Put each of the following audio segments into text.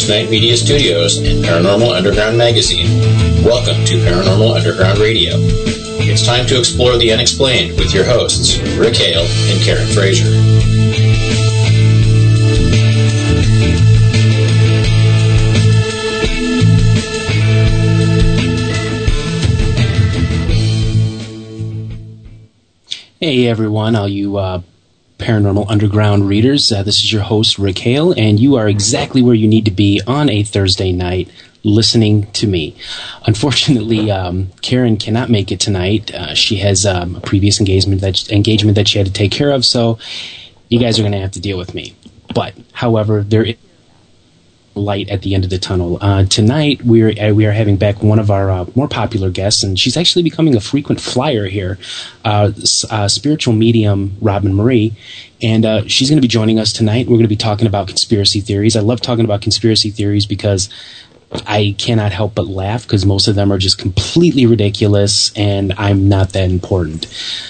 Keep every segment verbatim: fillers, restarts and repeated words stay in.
Ghost Night Media Studios and Paranormal Underground Magazine, welcome to Paranormal Underground Radio. It's time to explore the unexplained with your hosts, Rick Hale and Karen Frazier. Hey everyone, all you uh, Paranormal Underground readers. Uh, this is your host, Rick Hale, and you are exactly where you need to be on a Thursday night listening to me. Unfortunately, um, Karen cannot make it tonight. Uh, she has um, a previous engagement that, engagement that she had to take care of, so you guys are going to have to deal with me. But, however, there is light at the end of the tunnel. Uh, tonight, we're uh, we are having back one of our uh, more popular guests, and she's actually becoming a frequent flyer here, uh, uh, spiritual medium Robin Marie, and uh, she's going to be joining us tonight. We're going to be talking about conspiracy theories. I love talking about conspiracy theories because I cannot help but laugh because most of them are just completely ridiculous, and I'm not that important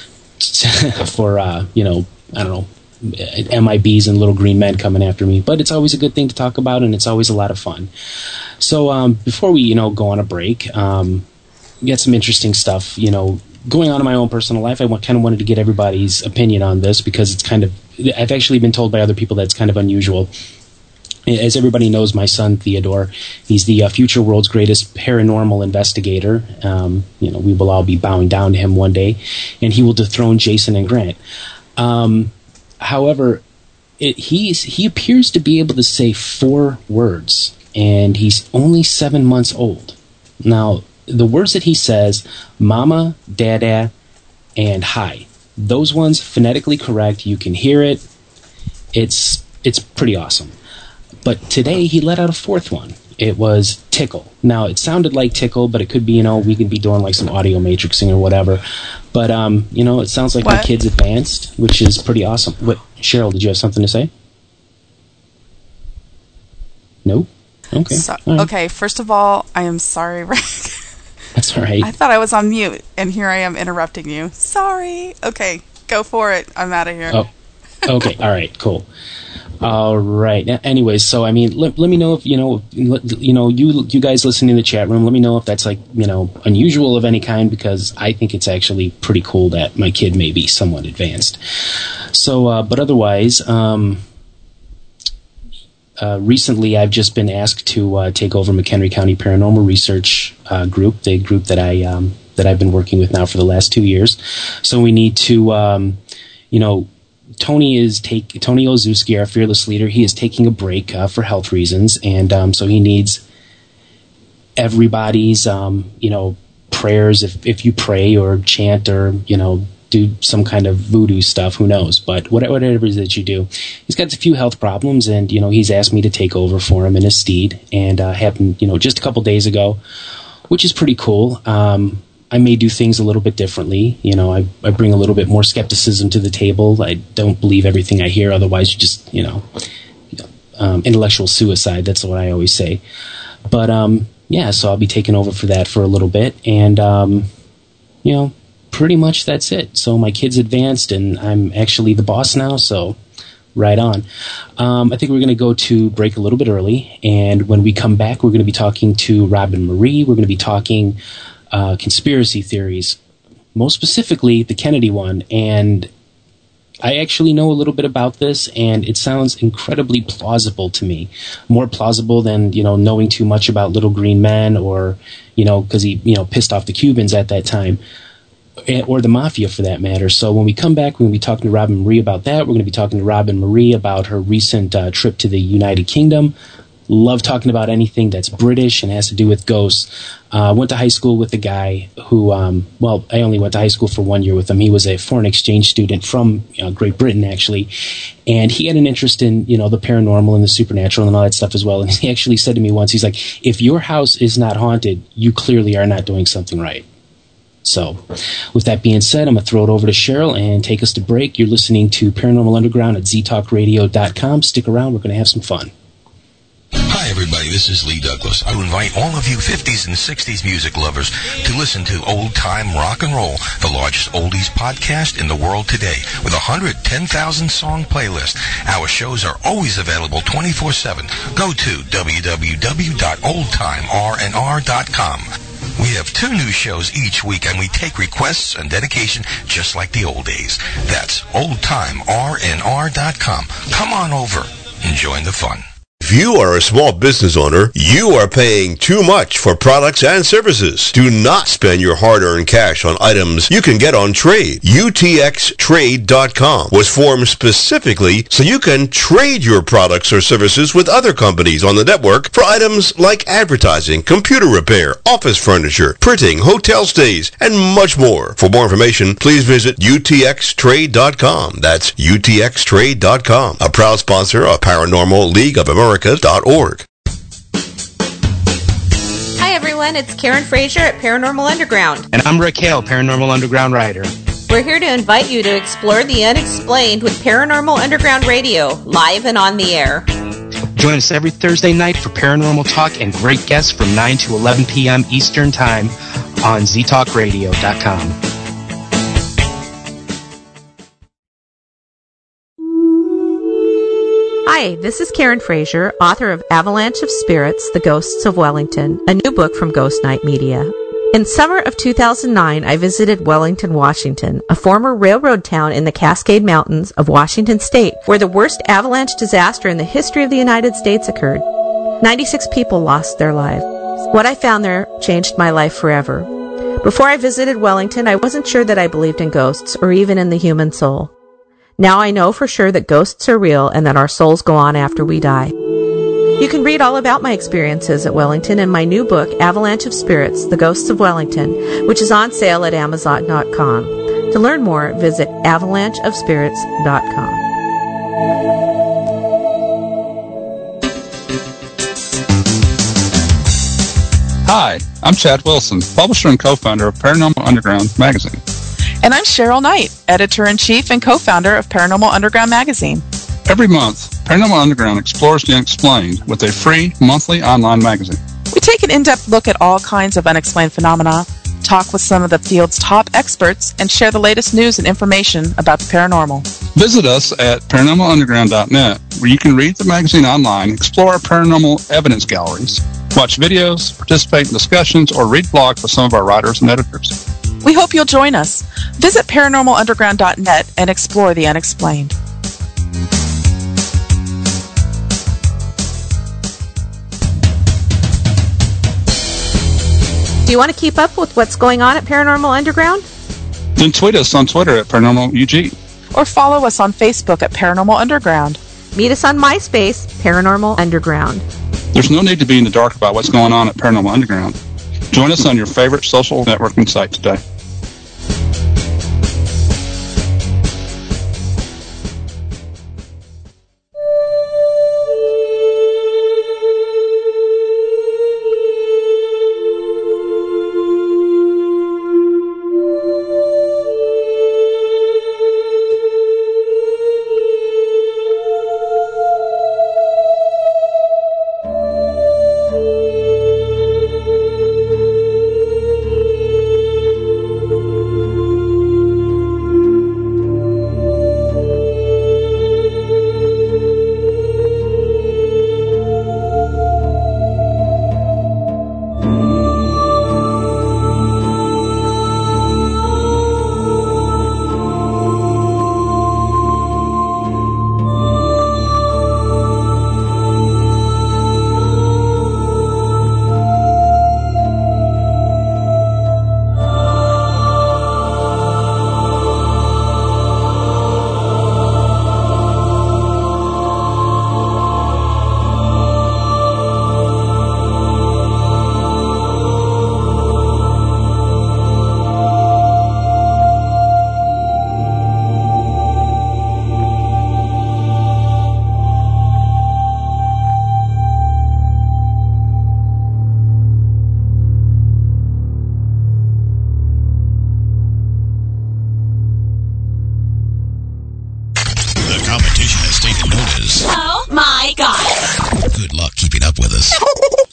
for, uh, you know, I don't know, M I Bs and little green men coming after me, but it's always a good thing to talk about, and it's always a lot of fun. So um, before we, you know, go on a break, um, we got some interesting stuff, you know, going on in my own personal life. I kind of wanted to get everybody's opinion on this because it's kind of, I've actually been told by other people that it's kind of unusual. As everybody knows, my son Theodore, he's the uh, future world's greatest paranormal investigator. Um, you know, we will all be bowing down to him one day, and he will dethrone Jason and Grant. Um, However, it, he's, he appears to be able to say four words, and he's only seven months old. Now, the words that he says, mama, dada, and hi, those ones phonetically correct. You can hear it. It's it's pretty awesome. But today he let out a fourth one. It was tickle. Now, it sounded like tickle, but it could be, you know, we could be doing like some audio matrixing or whatever. But, um, you know, it sounds like what? My kid's advanced, which is pretty awesome. What, Cheryl, did you have something to say? No? Okay. So, right. Okay, first of all, I am sorry, Rick. That's all right. I thought I was on mute, and here I am interrupting you. Sorry. Okay, go for it. I'm out of here. Oh, okay. All right, cool. All right. Anyways, so I mean, let, let me know if you know, you know, you you guys listening in the chat room. Let me know if that's like you know unusual of any kind because I think it's actually pretty cool that my kid may be somewhat advanced. So, uh, but otherwise, um, uh, recently I've just been asked to uh, take over McHenry County Paranormal Research uh, Group, the group that I um, that I've been working with now for the last two years. So we need to, um, you know. Tony is take Tony Ozuski, our fearless leader. He is taking a break uh, for health reasons, and um, so he needs everybody's, um, you know, prayers. If if you pray or chant or you know do some kind of voodoo stuff, who knows? But whatever it is that you do, he's got a few health problems, and you know he's asked me to take over for him in his stead, and uh, happened you know just a couple days ago, which is pretty cool. Um, I may do things a little bit differently. You know, I, I bring a little bit more skepticism to the table. I don't believe everything I hear. Otherwise, you just, you know, um, intellectual suicide. That's what I always say. But, um, yeah, so I'll be taking over for that for a little bit. And, um, you know, pretty much that's it. So my kid's advanced, and I'm actually the boss now, so right on. Um, I think we're going to go to break a little bit early. And when we come back, we're going to be talking to Robin Marie. We're going to be talking... Uh, conspiracy theories, most specifically the Kennedy one, and I actually know a little bit about this, and it sounds incredibly plausible to me, more plausible than you know knowing too much about Little Green Men, or you know because he you know pissed off the Cubans at that time, or the Mafia for that matter. So when we come back, we're going to be talking to Robin Marie about that. We're going to be talking to Robin Marie about her recent uh, trip to the United Kingdom. Love talking about anything that's British and has to do with ghosts. I uh, went to high school with a guy who, um, well, I only went to high school for one year with him. He was a foreign exchange student from you know, Great Britain, actually. And he had an interest in, you know, the paranormal and the supernatural and all that stuff as well. And he actually said to me once, he's like, if your house is not haunted, you clearly are not doing something right. So, with that being said, I'm going to throw it over to Cheryl and take us to break. You're listening to Paranormal Underground at z talk radio dot com. Stick around. We're going to have some fun. Hi, everyone. everybody, this is Lee Douglas. I invite all of you fifties and sixties music lovers to listen to Old Time Rock and Roll, the largest oldies podcast in the world today, with a one hundred ten thousand song playlist. Our shows are always available twenty-four seven. Go to w w w dot old time r n r dot com. We have two new shows each week, and we take requests and dedication just like the old days. That's old time r n r dot com. Come on over and join the fun. If you are a small business owner, you are paying too much for products and services. Do not spend your hard-earned cash on items you can get on trade. U T X trade dot com was formed specifically so you can trade your products or services with other companies on the network for items like advertising, computer repair, office furniture, printing, hotel stays, and much more. For more information, please visit U T X trade dot com. That's U T X trade dot com, a proud sponsor of Paranormal League of America. Org. Hi everyone, it's Karen Frazier at Paranormal Underground. And I'm Rick Hale, Paranormal Underground writer. We're here to invite you to explore the unexplained with Paranormal Underground Radio, live and on the air. Join us every Thursday night for paranormal talk and great guests from nine to eleven p.m. Eastern Time on z talk radio dot com. Hi, this is Karen Frazier, author of Avalanche of Spirits, The Ghosts of Wellington, a new book from Ghost Night Media. In summer of two thousand nine, I visited Wellington, Washington, a former railroad town in the Cascade Mountains of Washington State, where the worst avalanche disaster in the history of the United States occurred. ninety-six people lost their lives. What I found there changed my life forever. Before I visited Wellington, I wasn't sure that I believed in ghosts or even in the human soul. Now I know for sure that ghosts are real and that our souls go on after we die. You can read all about my experiences at Wellington in my new book, Avalanche of Spirits, The Ghosts of Wellington, which is on sale at amazon dot com. To learn more, visit avalanche of spirits dot com. Hi, I'm Chad Wilson, publisher and co-founder of Paranormal Underground magazine. And I'm Cheryl Knight, editor-in-chief and co-founder of Paranormal Underground magazine. Every month, Paranormal Underground explores the unexplained with a free monthly online magazine. We take an in-depth look at all kinds of unexplained phenomena, talk with some of the field's top experts, and share the latest news and information about the paranormal. Visit us at paranormal underground dot net, where you can read the magazine online, explore our paranormal evidence galleries, watch videos, participate in discussions, or read blogs with some of our writers and editors. We hope you'll join us. Visit paranormal underground dot net and explore the unexplained. Do you want to keep up with what's going on at Paranormal Underground? Then tweet us on Twitter at Paranormal U G. Or follow us on Facebook at Paranormal Underground. Meet us on MySpace, Paranormal Underground. There's no need to be in the dark about what's going on at Paranormal Underground. Join us on your favorite social networking site today.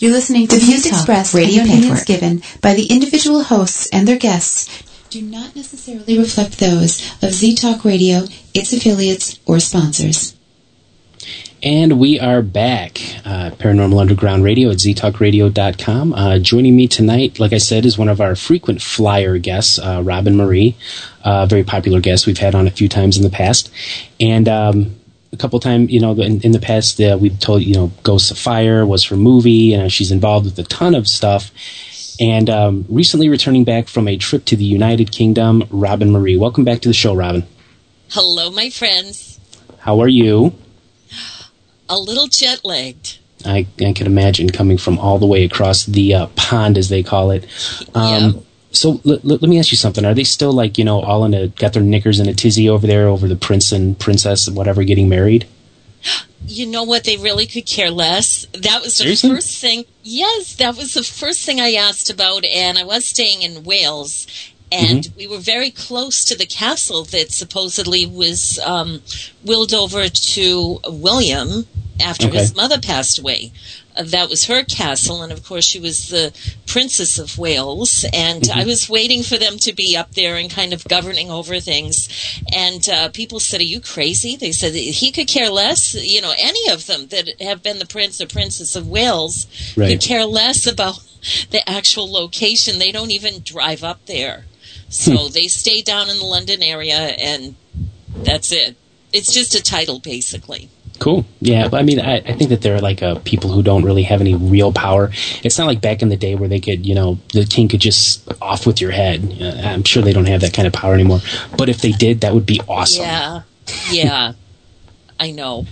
You're listening to the views expressed radio and opinions given by the individual hosts and their guests do not necessarily reflect those of Z-Talk Radio, its affiliates, or sponsors. And we are back. Uh, Paranormal Underground Radio at z talk radio dot com. Uh, joining me tonight, like I said, is one of our frequent flyer guests, uh, Robin Marie, a uh, very popular guest we've had on a few times in the past. And um, a couple times, you know, in, in the past, uh, we've told, you know, Ghosts of Fire was her movie, and she's involved with a ton of stuff. And um, recently returning back from a trip to the United Kingdom, Robin Marie. Welcome back to the show, Robin. Hello, my friends. How are you? A little jet-lagged. I, I can imagine, coming from all the way across the uh, pond, as they call it. Um, yeah. So l- l- let me ask you something. Are they still, like, you know, all in a, got their knickers in a tizzy over there over the prince and princess and whatever getting married? You know what? They really could care less. That was the Seriously? first thing. Yes, that was the first thing I asked about, and I was staying in Wales, and mm-hmm. we were very close to the castle that supposedly was um, willed over to William after okay. his mother passed away. Uh, that was her castle, and of course she was the Princess of Wales, and mm-hmm. I was waiting for them to be up there and kind of governing over things, and uh, people said, are you crazy? They said he could care less. You know, any of them that have been the Prince or Princess of Wales right. could care less about the actual location. They don't even drive up there. So hmm. they stay down in the London area, and that's it. It's just a title, basically. Cool. Yeah, but I mean, I, I think that there are like uh, people who don't really have any real power. It's not like back in the day where they could, you know, the king could just off with your head. Uh, I'm sure they don't have that kind of power anymore. But if they did, that would be awesome. Yeah, yeah, I know.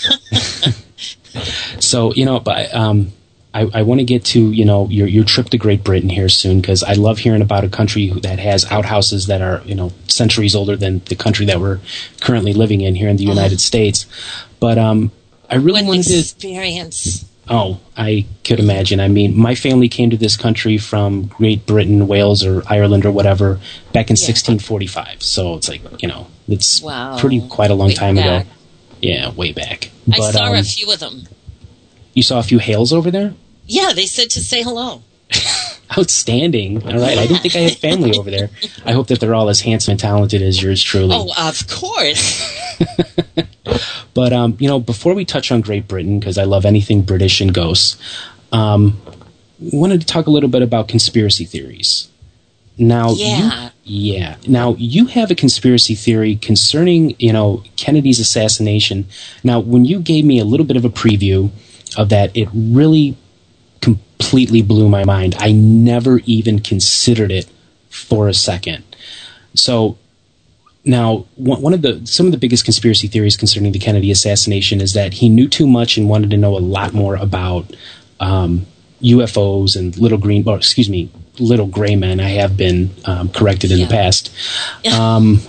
So, you know, but um, I, I want to get to, you know, your your trip to Great Britain here soon, because I love hearing about a country that has outhouses that are, you know, centuries older than the country that we're currently living in here in the United oh. States. But um, I really what wanted to experience. Oh, I could imagine. I mean, my family came to this country from Great Britain, Wales, or Ireland, or whatever, back in yeah. sixteen forty-five. So it's like, you know, it's wow. pretty quite a long way time back. ago. Yeah, way back. I but, saw um, a few of them. You saw a few Hales over there? Yeah, they said to say hello. Outstanding. All right. I didn't think I had family over there. I hope that they're all as handsome and talented as yours truly. Oh, of course. But, um, you know, before we touch on Great Britain, because I love anything British and ghosts, um, wanted to talk a little bit about conspiracy theories. Now, yeah. You, yeah. Now, you have a conspiracy theory concerning, you know, Kennedy's assassination. Now, when you gave me a little bit of a preview of that, it really completely blew my mind. I never even considered it for a second. So now, one of the some of the biggest conspiracy theories concerning the Kennedy assassination is that he knew too much and wanted to know a lot more about um, U F Os and little green, or excuse me, little gray men. I have been um, corrected in yeah. the past. Um,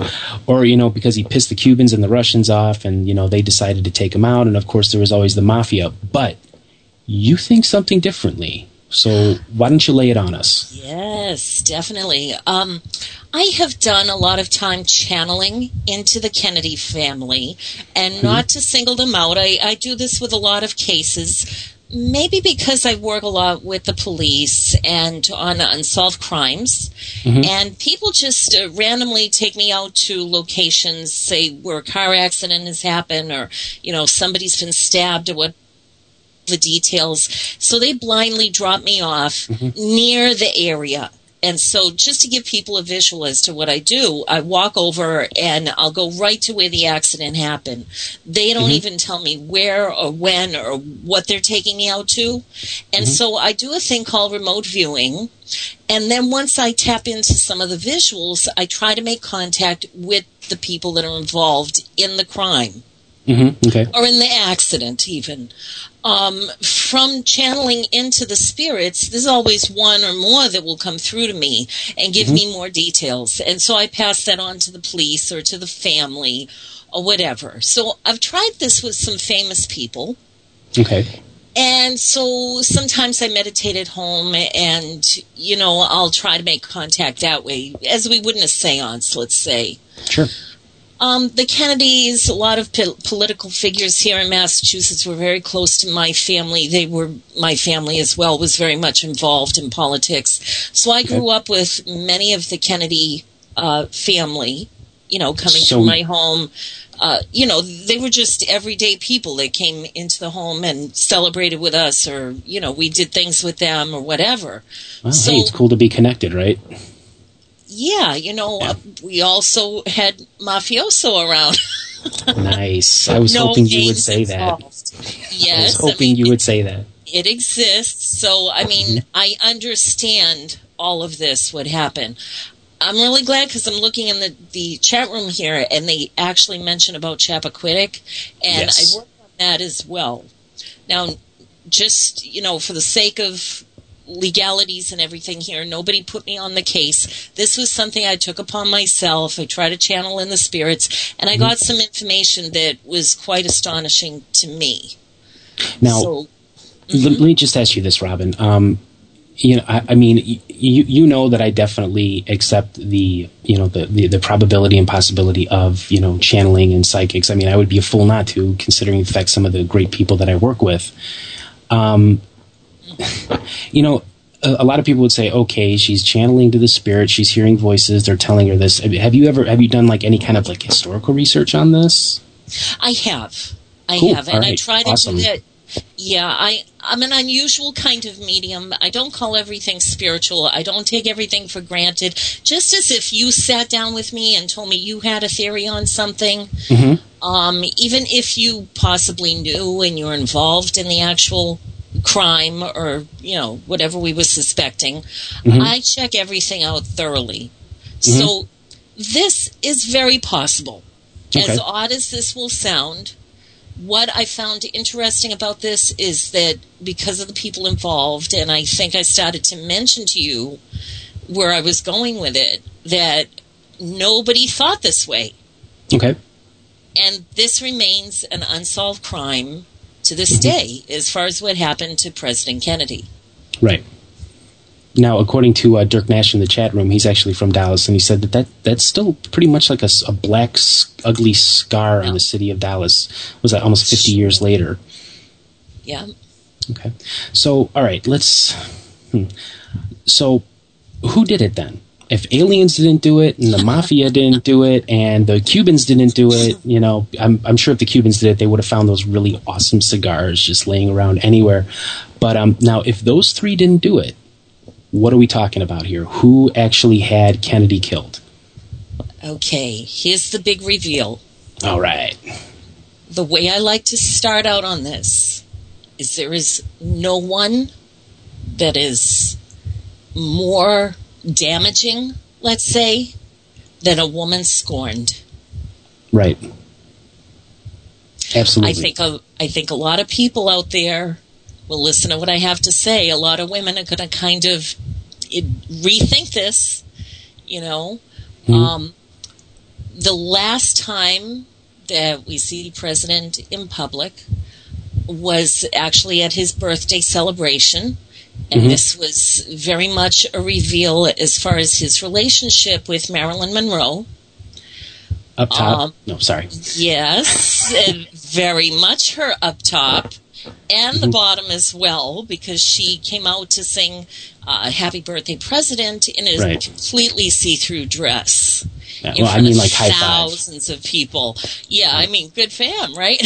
or, you know, because he pissed the Cubans and the Russians off, and, you know, they decided to take him out. And, of course, there was always the mafia. But you think something differently. So why don't you lay it on us? Yes, definitely. Um, I have done a lot of time channeling into the Kennedy family, and mm-hmm. not to single them out. I, I do this with a lot of cases, maybe because I work a lot with the police and on unsolved crimes, mm-hmm. and people just uh, randomly take me out to locations, say where a car accident has happened, or, you know, somebody's been stabbed, or what the details. So they blindly drop me off mm-hmm. near the area. And so just to give people a visual as to what I do, I walk over and I'll go right to where the accident happened. They don't mm-hmm. even tell me where or when or what they're taking me out to. And mm-hmm. so I do a thing called remote viewing. And then once I tap into some of the visuals, I try to make contact with the people that are involved in the crime. Mm-hmm. Okay. Or in the accident, even. Um, from channeling into the spirits, there's always one or more that will come through to me and give mm-hmm. me more details. And so I pass that on to the police or to the family or whatever. So I've tried this with some famous people. Okay. And so sometimes I meditate at home and, you know, I'll try to make contact that way, as we would in a seance, let's say. Sure. Um, the Kennedys, a lot of po- political figures here in Massachusetts were very close to my family. They were, my family as well was very much involved in politics. So I grew up with many of the Kennedy uh, family, you know, coming So- to my home. Uh, you know, they were just everyday people that came into the home and celebrated with us, or, you know, we did things with them or whatever. Well, so, hey, it's cool to be connected, right? yeah, you know, Yeah. uh, we also had mafioso around. Nice. I was No hoping you would gangs say that. involved. I Yes, was hoping I mean, you would say that. it exists. So, I mean, Mm-hmm. I understand all of this would happen. I'm really glad because I'm looking in the, the chat room here, and they actually mention about Chappaquiddick, and Yes. I worked on that as well. Now, just, you know, for the sake of legalities and everything here, nobody put me on the case. This was something I took upon myself. I tried to channel in the spirits, and I got some information that was quite astonishing to me. Now, So, let, let me just ask you this, Robin. Um, you know, I, I mean, y- you you know that I definitely accept the you know the, the the probability and possibility of you know channeling and psychics. I mean, I would be a fool not to, considering the fact some of the great people that I work with. Um, you know, a, a lot of people would say, okay, she's channeling to the spirit, she's hearing voices, they're telling her this. Have you ever have you done like any kind of like historical research on this? I have. I Cool. have. And All I right. try to Awesome. do that. Yeah, I, I'm an unusual kind of medium. I don't call everything spiritual. I don't take everything for granted. Just as if you sat down with me and told me you had a theory on something, Mm-hmm. um, even if you possibly knew and you're involved in the actual crime or, you know, whatever we were suspecting, Mhm. I check everything out thoroughly. Mhm. So this is very possible. Okay. As odd as this will sound, what I found interesting about this is that because of the people involved, and I think I started to mention to you where I was going with it, that nobody thought this way. Okay. And this remains an unsolved crime to this Mhm. day as far as what happened to President Kennedy. Right. Now, according to uh, Dirk Nash in the chat room, he's actually from Dallas, and he said that, that that's still pretty much like a, s- a black, s- ugly scar on the city of Dallas. Was that almost fifty years later? Yeah. Okay. So, all right, let's. Hmm. So, who did it then? If aliens didn't do it, and the mafia didn't do it, and the Cubans didn't do it, you know, I'm, I'm sure if the Cubans did it, they would have found those really awesome cigars just laying around anywhere. But um, now, if those three didn't do it, what are we talking about here? Who actually had Kennedy killed? Okay, here's the big reveal. All right. The way I like to start out on this is there is no one that is more damaging, let's say, than a woman scorned. Right. Absolutely. I think a, I think a lot of people out there will listen to what I have to say. A lot of women are going to kind of it, rethink this, you know. Mhm. Um, the last time that we see the president in public was actually at his birthday celebration. And Mhm. this was very much a reveal as far as his relationship with Marilyn Monroe. Up top? Um, no, sorry. Yes, and very much her up top and the bottom as well, because she came out to sing uh, Happy Birthday President in a Right. completely see-through dress. Yeah, in well, I front mean, of like high five. thousands of people. Yeah, I mean, good fam, right?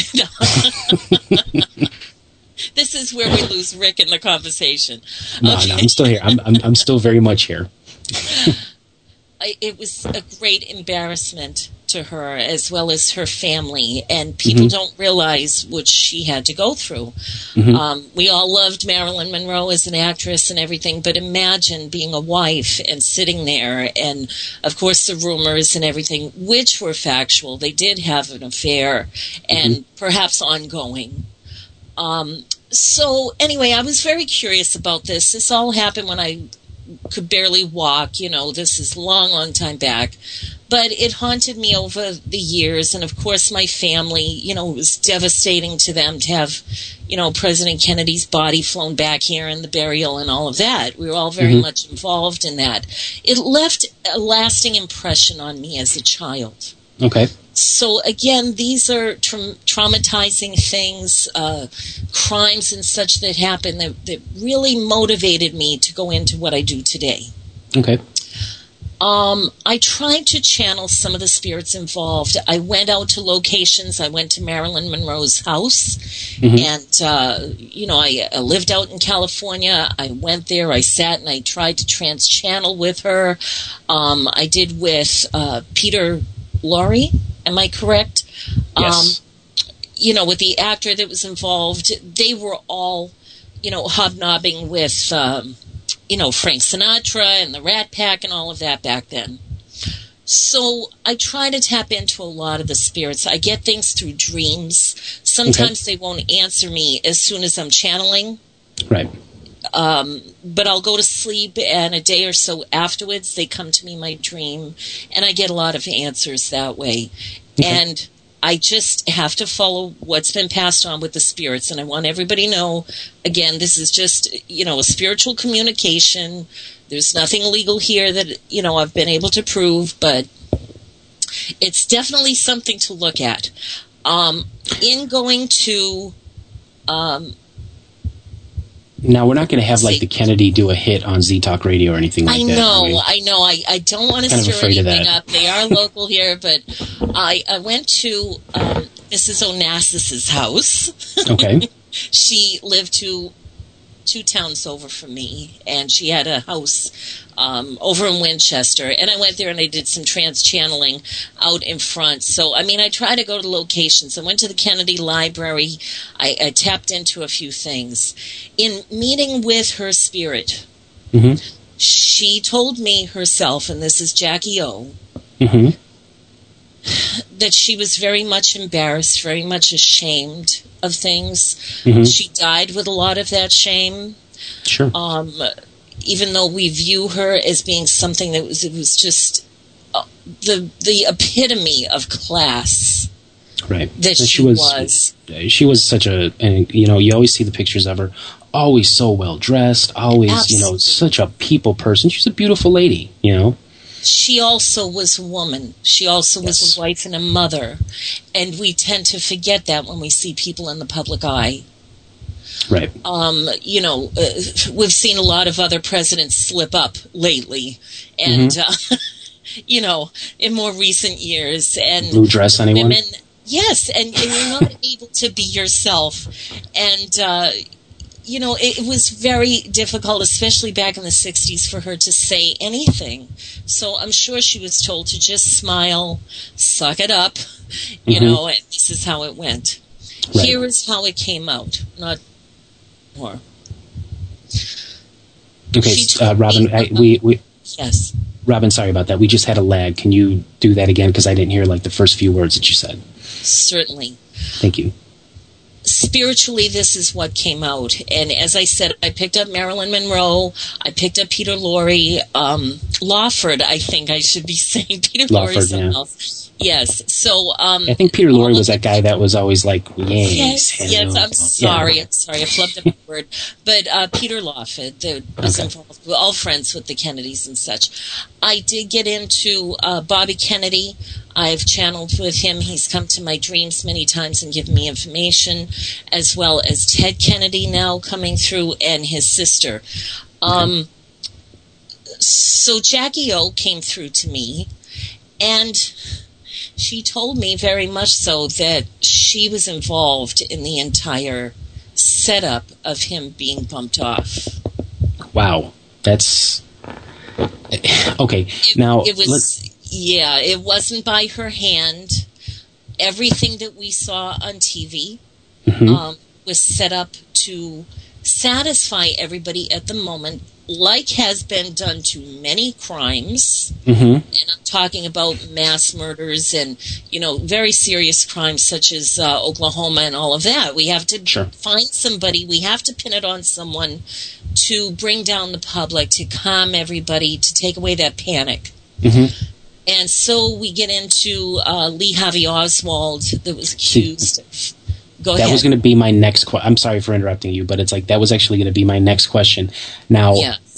This is where we lose Rick in the conversation. No, Okay. no, I'm still here. I'm, I'm, I'm still very much here. I- it was a great embarrassment to her as well as her family, and people Mhm. don't realize what she had to go through. Mhm. Um, we all loved Marilyn Monroe as an actress and everything, but imagine being a wife and sitting there, and of course the rumors and everything, which were factual. They did have an affair, and perhaps ongoing. Um, so anyway, I was very curious about this. This all happened when I could barely walk. You know, this is long, long time back. But it haunted me over the years. And of course, my family, you know, it was devastating to them to have, you know, President Kennedy's body flown back here and the burial and all of that. We were all very Mhm. much involved in that. It left a lasting impression on me as a child. Okay. So again, these are tra- traumatizing things, uh, crimes and such that happened that, that really motivated me to go into what I do today. Okay. Um, I tried to channel some of the spirits involved. I went out to locations. I went to Marilyn Monroe's house, mm-hmm. and uh, you know, I, I lived out in California. I went there. I sat and I tried to trans-channel with her. Um, I did with uh, Peter Lorre. Am I correct? Yes. Um, you know, with the actor that was involved, they were all, you know, hobnobbing with. Um, you know, Frank Sinatra and the Rat Pack and all of that back then. So I try to tap into a lot of the spirits. I get things through dreams. Sometimes okay. they won't answer me as soon as I'm channeling. Right. Um, but I'll go to sleep, and a day or so afterwards, they come to me in my dream, and I get a lot of answers that way. Okay. And I just have to follow what's been passed on with the spirits. And I want everybody to know, again, this is just, you know, a spiritual communication. There's nothing illegal here that, you know, I've been able to prove, but it's definitely something to look at. Um, in going to... Um, now, we're not going to have, like, the Kennedy do a hit on Z-Talk Radio or anything like I that. Know, I know. I, I don't want to kind stir anything up. They are local here, but I, I went to um, Missus Onassis's house. Okay. She lived two, two towns over from me, and she had a house um, over in Winchester. And I went there and I did some trans-channeling out in front. So, I mean, I try to go to locations. I went to the Kennedy Library. I, I tapped into a few things. In meeting with her spirit, mm-hmm. she told me herself, and this is Jackie O, mm-hmm. that she was very much embarrassed, very much ashamed of things. Mm-hmm. She died with a lot of that shame. Sure. Um, even though we view her as being something that was, it was just uh, the the epitome of class. Right. That and she, she was, was. She was such a, and you know, you always see the pictures of her, always so well dressed, always, Absolutely. you know, such a people person. She's a beautiful lady, you know. She also was a woman. She also yes. was a wife and a mother. And we tend to forget that when we see people in the public eye. Right. Um, you know, uh, we've seen a lot of other presidents slip up lately. And, mm-hmm. uh, you know, in more recent years. And blue dress, anyone? Women, yes, and, and you're not able to be yourself. And, uh, you know, it, it was very difficult, especially back in the sixties, for her to say anything. So I'm sure she was told to just smile, suck it up, you mm-hmm. know, and this is how it went. Right. Here is how it came out, not more. Okay, uh, Robin, I, we, we... Yes. Robin, sorry about that. We just had a lag. Can you do that again? Because I didn't hear, like, the first few words that you said. Certainly. Thank you. Spiritually, this is what came out. And as I said, I picked up Marilyn Monroe. I picked up Peter Lorre. Um, Lawford, I think I should be saying. Peter Lorre is someone yeah. else. Yes. So, um, I think Peter Lorre was that guy that was always like, yes, yes, yes I'm sorry. Yeah. I'm sorry. I flubbed up the word. But uh, Peter Lawford, that was okay. involved. We're all friends with the Kennedys and such. I did get into uh, Bobby Kennedy. I've channeled with him. He's come to my dreams many times and given me information, as well as Ted Kennedy now coming through and his sister. Um, okay. So Jackie O came through to me, and she told me very much so that she was involved in the entire setup of him being bumped off. Wow. That's... Okay, it, now... It was... Yeah, it wasn't by her hand. Everything that we saw on T V mm-hmm. um, was set up to satisfy everybody at the moment, like has been done to many crimes. Mm-hmm. And I'm talking about mass murders and, you know, very serious crimes such as uh, Oklahoma and all of that. We have to sure. find somebody. We have to pin it on someone to bring down the public, to calm everybody, to take away that panic. Mm-hmm. And so we get into uh, Lee Harvey Oswald that was accused of... Go that ahead. was going to be my next question. I'm sorry for interrupting you, but it's like that was actually going to be my next question. Now, yes.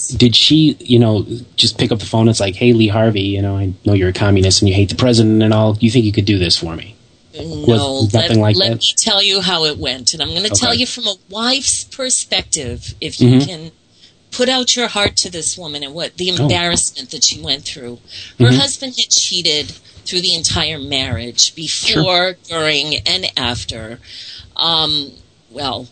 Did she, you know, just pick up the phone and it's like, hey, Lee Harvey, you know, I know you're a communist and you hate the president and all. Do you think you could do this for me? No, Was nothing let, like let that? me tell you how it went. And I'm going to Okay. tell you from a wife's perspective, if you Mhm. can put out your heart to this woman and what the Oh. embarrassment that she went through. Her Mhm. husband had cheated through the entire marriage, before, during, and after. Um, well,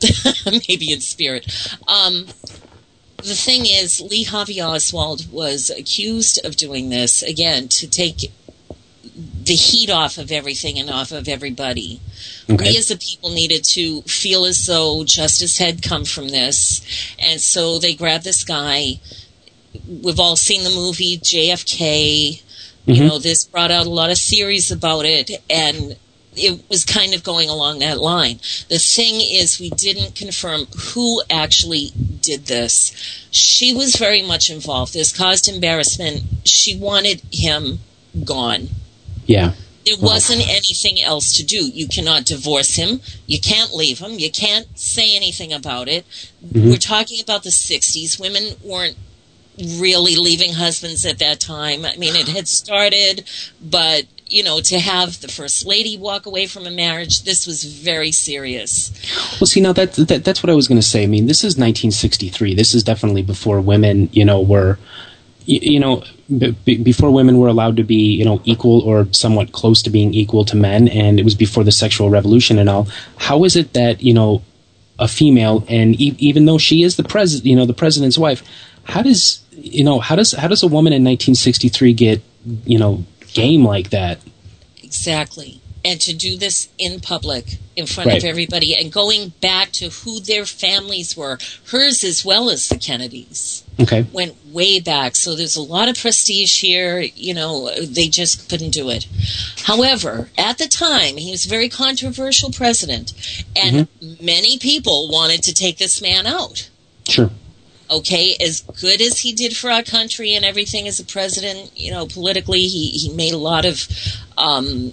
maybe in spirit. Um, the thing is, Lee Harvey Oswald was accused of doing this, again, to take the heat off of everything and off of everybody. Okay. We as a people needed to feel as though justice had come from this. And so they grabbed this guy. We've all seen the movie J F K. You Mhm. know, this brought out a lot of theories about it, and it was kind of going along that line. The thing is, we didn't confirm who actually did this. She was very much involved. This caused embarrassment. She wanted him gone. Yeah. There wasn't anything else to do. You cannot divorce him. You can't leave him. You can't say anything about it. Mhm. We're talking about the sixties. Women weren't really leaving husbands at that time. I mean, it had started, but, you know, to have the first lady walk away from a marriage, this was very serious. Well, see, now that, that that's what I was going to say. I mean, this is nineteen sixty-three. This is definitely before women, you know, were, you, you know, b- b- before women were allowed to be, you know, equal or somewhat close to being equal to men, and it was before the sexual revolution and all. How is it that, you know, a female, and e- even though she is the president, you know, the president's wife, how does, you know, how does how does a woman in nineteen sixty-three get, you know, game like that? Exactly. And to do this in public, in front Right. of everybody, and going back to who their families were, hers as well as the Kennedys, Okay. went way back. So there's a lot of prestige here. You know, they just couldn't do it. However, at the time, he was a very controversial president, and many people wanted to take this man out. Sure. Okay, as good as he did for our country and everything as a president, you know, politically, he, he made a lot of um,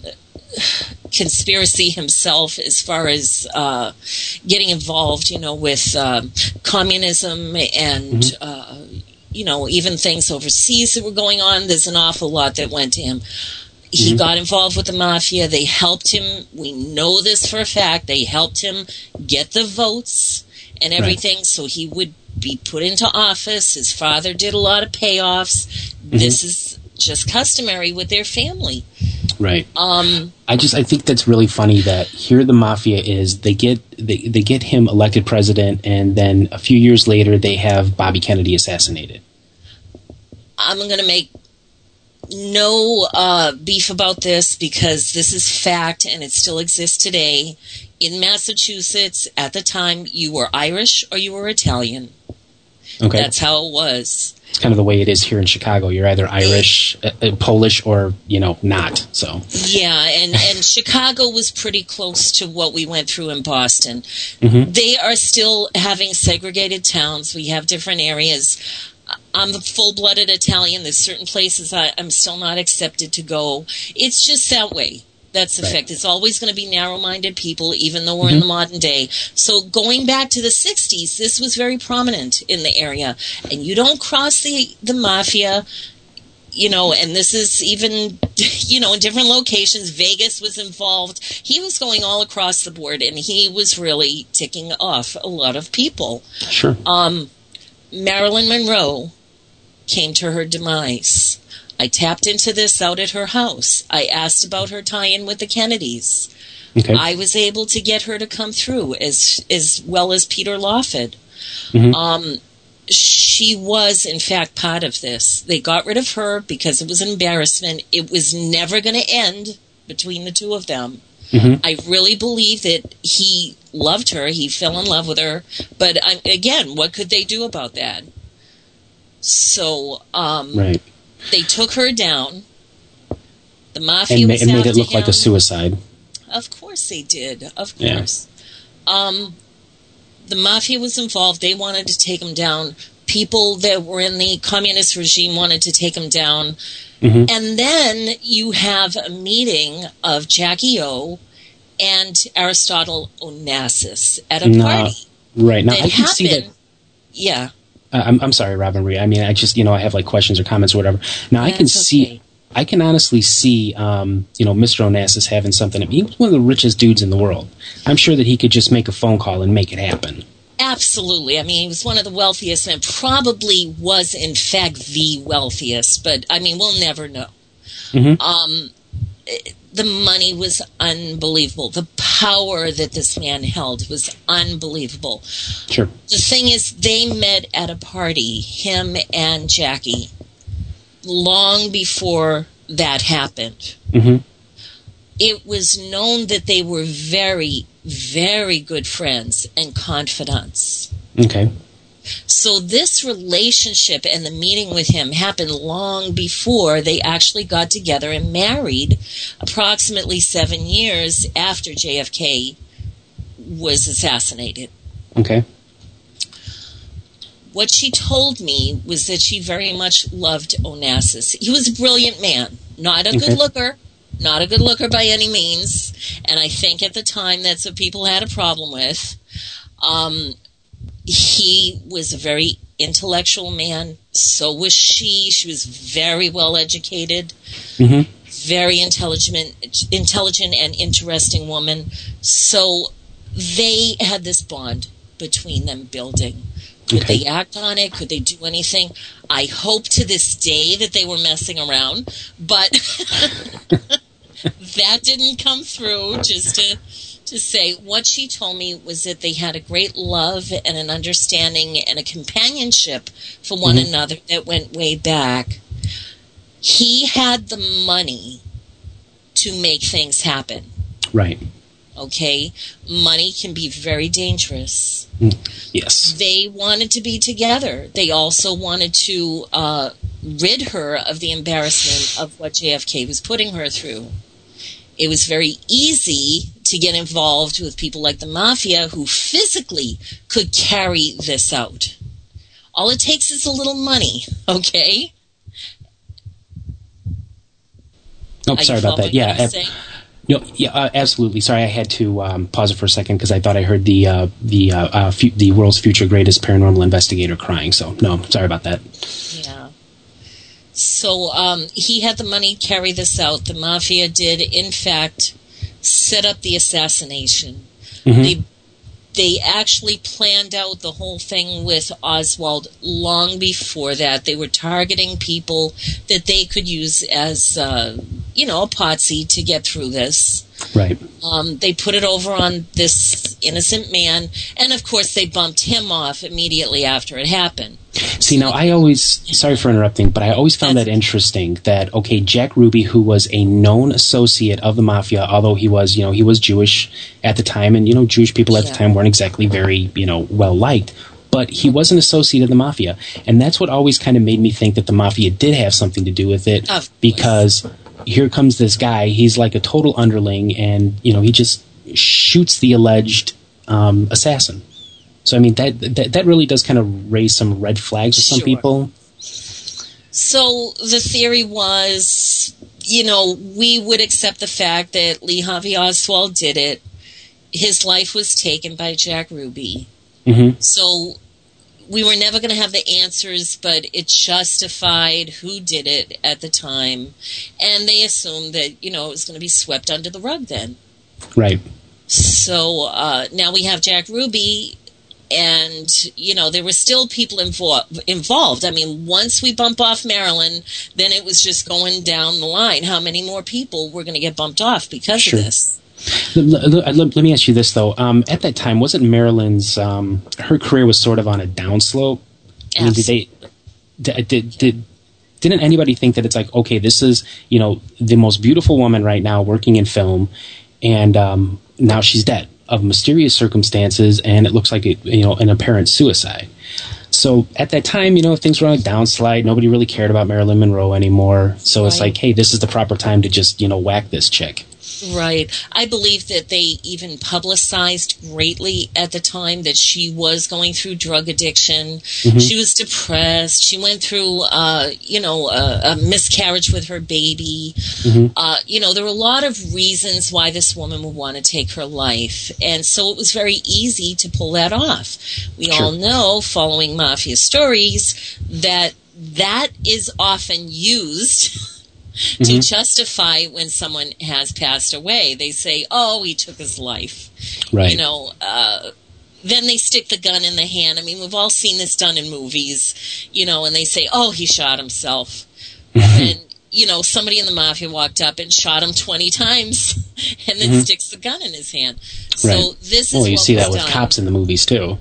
conspiracy himself as far as uh, getting involved, you know, with um, communism and, Mhm. uh, you know, even things overseas that were going on. There's an awful lot that went to him. He Mhm. got involved with the mafia. They helped him. We know this for a fact. They helped him get the votes and Right. everything, so he would be put into office. His father did a lot of payoffs. Mhm. This is just customary with their family. Right. Um, I just I think that's really funny that here the mafia is they get they, they get him elected president, and then a few years later they have Bobby Kennedy assassinated. I'm going to make no uh, beef about this because this is fact and it still exists today. In Massachusetts, at the time, you were Irish or you were Italian. Okay. That's how it was. It's kind of the way it is here in Chicago. You're either Irish, uh, uh, Polish, or, you know, not. So Yeah, and, and Chicago was pretty close to what we went through in Boston. Mhm. They are still having segregated towns. We have different areas. I'm a full-blooded Italian. There's certain places I, I'm still not accepted to go. It's just that way. That's the Right. fact. It's always going to be narrow-minded people, even though we're in Mhm. the modern day. So going back to the sixties, this was very prominent in the area. And you don't cross the, the mafia, you know, and this is even, you know, in different locations. Vegas was involved. He was going all across the board, and he was really ticking off a lot of people. sure. Um, Marilyn Monroe came to her demise. I tapped into this out at her house. I asked about her tie-in with the Kennedys. Okay. I was able to get her to come through, as as well as Peter Lawford. Mhm. Um, she was, in fact, part of this. They got rid of her because it was an embarrassment. It was never going to end between the two of them. Mhm. I really believe that he loved her. He fell in love with her. But um, again, what could they do about that? So um, Right. they took her down. The mafia And, ma- was and made after it look like him. a suicide. Of course they did. Of Yeah. course. Um, the mafia was involved. They wanted to take him down. People that were in the communist regime wanted to take him down. Mhm. And then you have a meeting of Jackie O and Aristotle Onassis at a No. party. Right. Now, that I can see that. happened- Yeah. I'm I'm sorry, Robin Marie. I mean, I just, you know, I have like questions or comments or whatever. Now I That's can see, okay. I can honestly see, um, you know, Mister Onassis having something. I mean, he was one of the richest dudes in the world. I'm sure that he could just make a phone call and make it happen. Absolutely. I mean, he was one of the wealthiest and probably was, in fact, the wealthiest. But, I mean, we'll never know. Mm-hmm. Um, the money was unbelievable. The power that this man held was unbelievable. Sure. The thing is, they met at a party, him and Jackie, long before that happened. Mm-hmm. It was known that they were very, very good friends and confidants. Okay. So this relationship and the meeting with him happened long before they actually got together and married, approximately seven years after J F K was assassinated. Okay. What she told me was that she very much loved Onassis. He was a brilliant man, not a Okay. good looker, not a good looker by any means, and I think at the time that's what people had a problem with. Um, he was a very intellectual man. So was she. She was very well educated, Mm-hmm. very intelligent, intelligent and interesting woman. So they had this bond between them building. Could Okay. they act on it? Could they do anything? I hope to this day that they were messing around, but that didn't come through. Just to to say, what she told me was that they had a great love and an understanding and a companionship for one Mhm. another that went way back. He had the money to make things happen. Right. Okay? Money can be very dangerous. Yes. They wanted to be together. They also wanted to uh, rid her of the embarrassment of what J F K was putting her through. It was very easy to get involved with people like the mafia who physically could carry this out. All it takes is a little money, okay? Oh, Are sorry you about that. following Yeah. what I'm ab- saying? No, yeah, uh, absolutely. Sorry, I had to um, pause it for a second because I thought I heard the uh, the uh, uh, fu- the world's future greatest paranormal investigator crying. So, no, sorry about that. Yeah. So um, he had the money to carry this out. The mafia did, in fact, set up the assassination. Mhm. They they actually planned out the whole thing with Oswald long before that. They were targeting people that they could use as, uh, you know, a potsy to get through this. Right. Um, they put it over on this innocent man, and of course they bumped him off immediately after it happened. See, now I always, sorry for interrupting, but I always found that interesting that, okay, Jack Ruby, who was a known associate of the mafia, although he was, you know, he was Jewish at the time, and, you know, Jewish people at Yeah. the time weren't exactly very, you know, well liked, but he was an associate of the mafia. And that's what always kind of made me think that the mafia did have something to do with it, Of course. because here comes this guy, he's like a total underling, and, you know, he just shoots the alleged um, assassin. So, I mean, that, that that really does kind of raise some red flags with some Sure. people. So the theory was, you know, we would accept the fact that Lee Harvey Oswald did it. His life was taken by Jack Ruby. Mm-hmm. So we were never going to have the answers, but it justified who did it at the time. And they assumed that, you know, it was going to be swept under the rug then. Right. So uh, now we have Jack Ruby, and, you know, there were still people invo- involved. I mean, once we bump off Marilyn, then it was just going down the line. How many more people were going to get bumped off because Sure. of this? Let, let, let me ask you this, though. Um, at that time, wasn't Marilyn's, um, her career was sort of on a downslope? I mean, did they, did, did, did, didn't anybody think that it's like, okay, this is, you know, the most beautiful woman right now working in film, and um, now she's dead of mysterious circumstances, and it looks like it, you know, an apparent suicide. So at that time, you know, things were on a downslide. Nobody really cared about Marilyn Monroe anymore. So it's Right. like, hey, this is the proper time to just, you know, whack this chick. Right. I believe that they even publicized greatly at the time that she was going through drug addiction. Mm-hmm. She was depressed. She went through, uh, you know, a, a miscarriage with her baby. Mm-hmm. Uh, you know, there were a lot of reasons why this woman would want to take her life. And so it was very easy to pull that off. We sure. all know, following mafia stories, that that is often used to mm-hmm. justify when someone has passed away. They say, oh, he took his life. Right. You know, uh, then they stick the gun in the hand. I mean, we've all seen this done in movies, you know, and they say, oh, he shot himself. And, you know, somebody in the mafia walked up and shot him twenty times and then mm-hmm. sticks the gun in his hand. So right. this is well, you what see that was with done. Cops in the movies, too.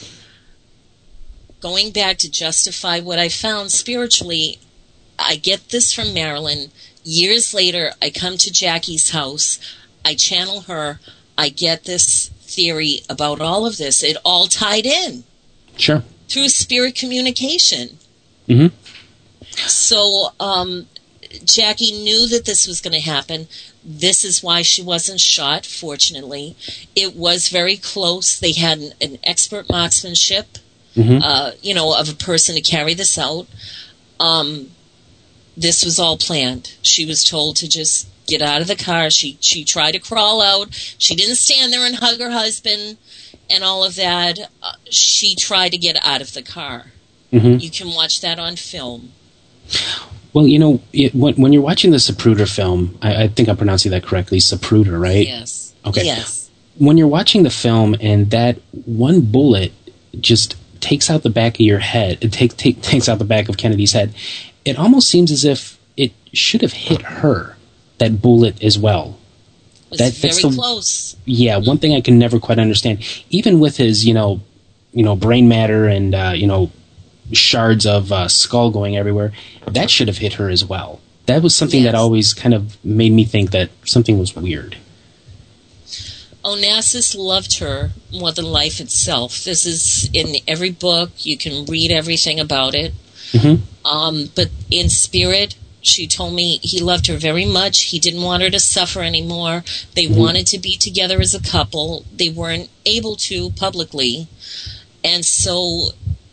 Going back to justify what I found spiritually, I get this from Marilyn. Years later, I come to Jackie's house. I channel her. I get this theory about all of this. It all tied in. Sure. Through spirit communication. Mm-hmm. So um, Jackie knew that this was going to happen. This is why she wasn't shot, fortunately. It was very close. They had an, an expert marksmanship, mm-hmm. uh, you know, of a person to carry this out. Um... This was all planned. She was told to just get out of the car. She she tried to crawl out. She didn't stand there and hug her husband and all of that. Uh, she tried to get out of the car. Mm-hmm. You can watch that on film. Well, you know, it, when, when you're watching the Zapruder film, I, I think I'm pronouncing that correctly, Zapruder, right? Yes. Okay. Yes. When you're watching the film and that one bullet just takes out the back of your head, it take, take, takes out the back of Kennedy's head, it almost seems as if it should have hit her, that bullet as well. It was that, very that's the, close. Yeah, one thing I can never quite understand, even with his, you know, you know, brain matter and, uh, you know, shards of uh, skull going everywhere, that should have hit her as well. That was something yes. that always kind of made me think that something was weird. Onassis loved her more than life itself. This is in every book. You can read everything about it. Mm-hmm. Um, but in spirit, she told me he loved her very much. He didn't want her to suffer anymore. They mm-hmm. wanted to be together as a couple. They weren't able to publicly. And so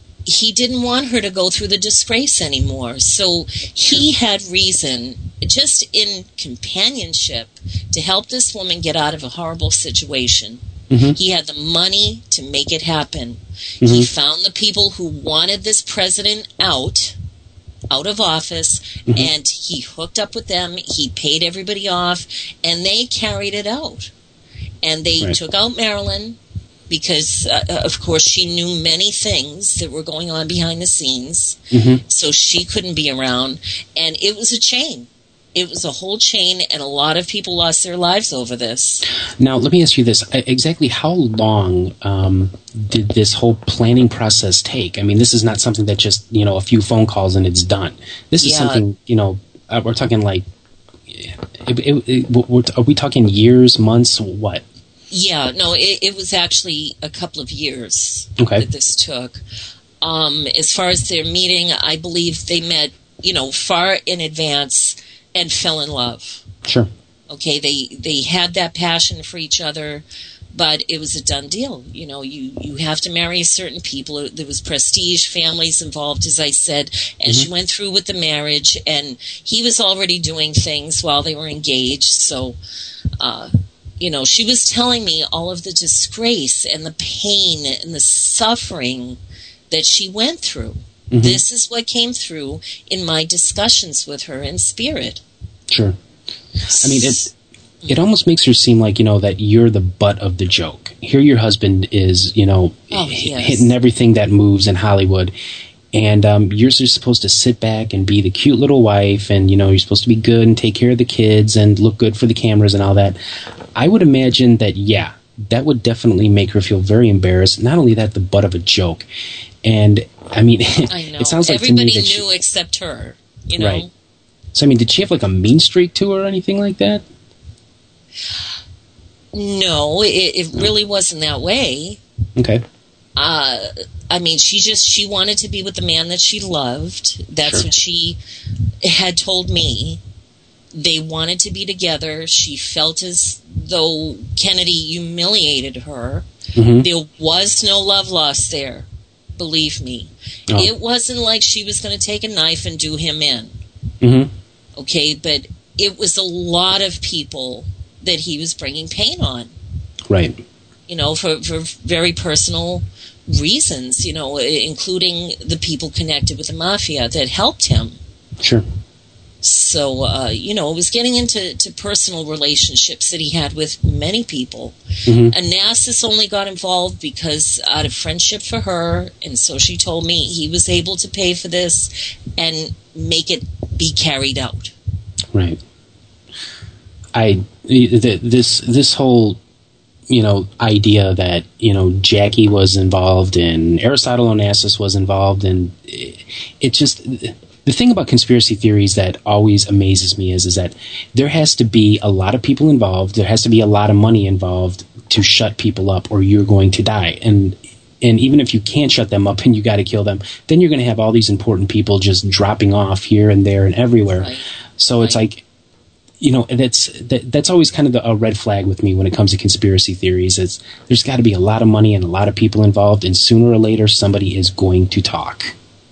he didn't want her to go through the disgrace anymore. So he had reason, just in companionship, to help this woman get out of a horrible situation. Mm-hmm. He had the money to make it happen. Mm-hmm. He found the people who wanted this president out, out of office, mm-hmm. and he hooked up with them. He paid everybody off, and they carried it out. And they right. took out Marilyn because, uh, of course, she knew many things that were going on behind the scenes, mm-hmm. so she couldn't be around. And it was a chain. It was a whole chain, and a lot of people lost their lives over this. Now, let me ask you this. Exactly how long um, did this whole planning process take? I mean, this is not something that just, you know, a few phone calls and it's done. This is yeah. something, you know, uh, we're talking like, it, it, it, we're, are we talking years, months, what? Yeah, no, it, it was actually a couple of years okay. that this took. Um, as far as their meeting, I believe they met, you know, far in advance and fell in love. Sure. Okay, they they had that passion for each other, but it was a done deal. You know, you, you have to marry certain people. There was prestige, families involved, as I said, and mm-hmm. she went through with the marriage, and he was already doing things while they were engaged. So, uh, you know, she was telling me all of the disgrace and the pain and the suffering that she went through. Mm-hmm. This is what came through in my discussions with her in spirit. Sure. I mean, it it almost makes her seem like, you know, that you're the butt of the joke. Here your husband is, you know, oh, h- yes. hitting everything that moves in Hollywood. And um, you're just supposed to sit back and be the cute little wife. And, you know, you're supposed to be good and take care of the kids and look good for the cameras and all that. I would imagine that, yeah, that would definitely make her feel very embarrassed. Not only that, the butt of a joke. And, I mean, I know. It sounds like everybody to me that knew she, except her, you know. Right. So, I mean, did she have like a mean streak to her or anything like that? No, it, it really wasn't that way. Okay. Uh, I mean, she just, she wanted to be with the man that she loved. That's sure. what she had told me. They wanted to be together. She felt as though Kennedy humiliated her. Mm-hmm. There was no love lost there, believe me. Oh. It wasn't like she was going to take a knife and do him in. Mm-hmm. Okay, but it was a lot of people that he was bringing pain on. Right. You know, for, for very personal reasons, you know, including the people connected with the mafia that helped him. Sure. So, uh, you know, it was getting into to personal relationships that he had with many people. Mm-hmm. Onassis only got involved because out of friendship for her, and so she told me he was able to pay for this and make it be carried out. Right. I, this, this whole, you know, idea that, you know, Jackie was involved and Aristotle Onassis was involved, and it, it just... The thing about conspiracy theories that always amazes me is, is that there has to be a lot of people involved. There has to be a lot of money involved to shut people up, or you're going to die. And and even if you can't shut them up and you got to kill them, then you're going to have all these important people just dropping off here and there and everywhere. Right. So right. It's like, you know, that's that, that's always kind of the, a red flag with me when it comes to conspiracy theories. Is there's got to be a lot of money and a lot of people involved, and sooner or later somebody is going to talk.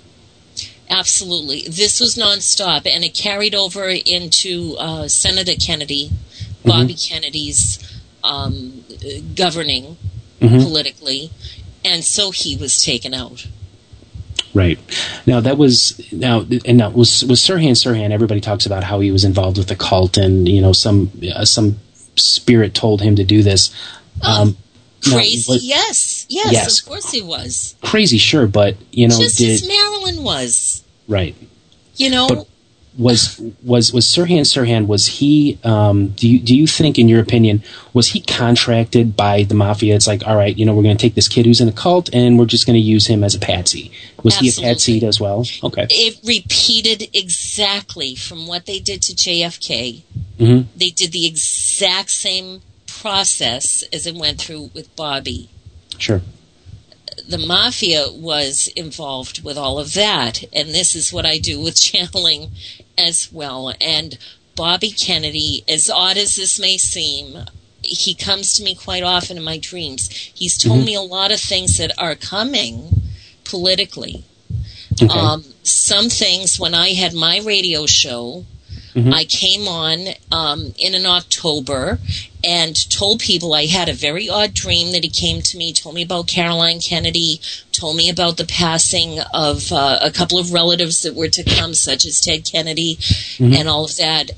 Absolutely. This was nonstop, and it carried over into uh, Senator Kennedy, Bobby mm-hmm. Kennedy's um, governing mm-hmm. politically, and so he was taken out. Right. Now, that was, now, and now, was, was Sirhan Sirhan, everybody talks about how he was involved with the cult, and, you know, some uh, some spirit told him to do this. Um, um Crazy, now, but, yes, yes, yes, of course he was. Crazy, sure, but, you know, just did, as Marilyn was. Right. You know? But was, was, was Sirhan Sirhan, was he, um, do you, do you think, in your opinion, was he contracted by the mafia? It's like, all right, you know, we're going to take this kid who's in a cult, and we're just going to use him as a patsy. Was Absolutely. he a patsy as well? Okay. It repeated exactly from what they did to J F K. Mm-hmm. They did the exact same process as it went through with Bobby. Sure. The mafia was involved with all of that, and this is what I do with channeling as well. And Bobby Kennedy, as odd as this may seem, he comes to me quite often in my dreams. He's told mm-hmm. me a lot of things that are coming politically. Okay. Um, some things, when I had my radio show, mm-hmm. I came on um, in an October and told people I had a very odd dream that he came to me, told me about Caroline Kennedy, told me about the passing of uh, a couple of relatives that were to come, such as Ted Kennedy, mm-hmm. and all of that.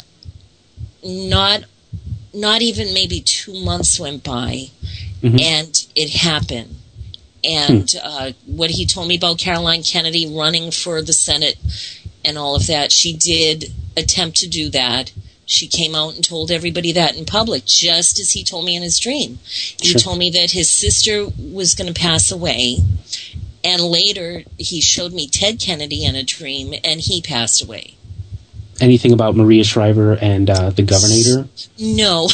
Not, not even maybe two months went by, mm-hmm. and it happened. And hmm. uh, what he told me about Caroline Kennedy running for the Senate and all of that, she did attempt to do that. She came out and told everybody that in public, just as he told me in his dream. He sure. told me that his sister was going to pass away, and later he showed me Ted Kennedy in a dream, and he passed away. Anything about Maria Shriver and uh, the Governor? No.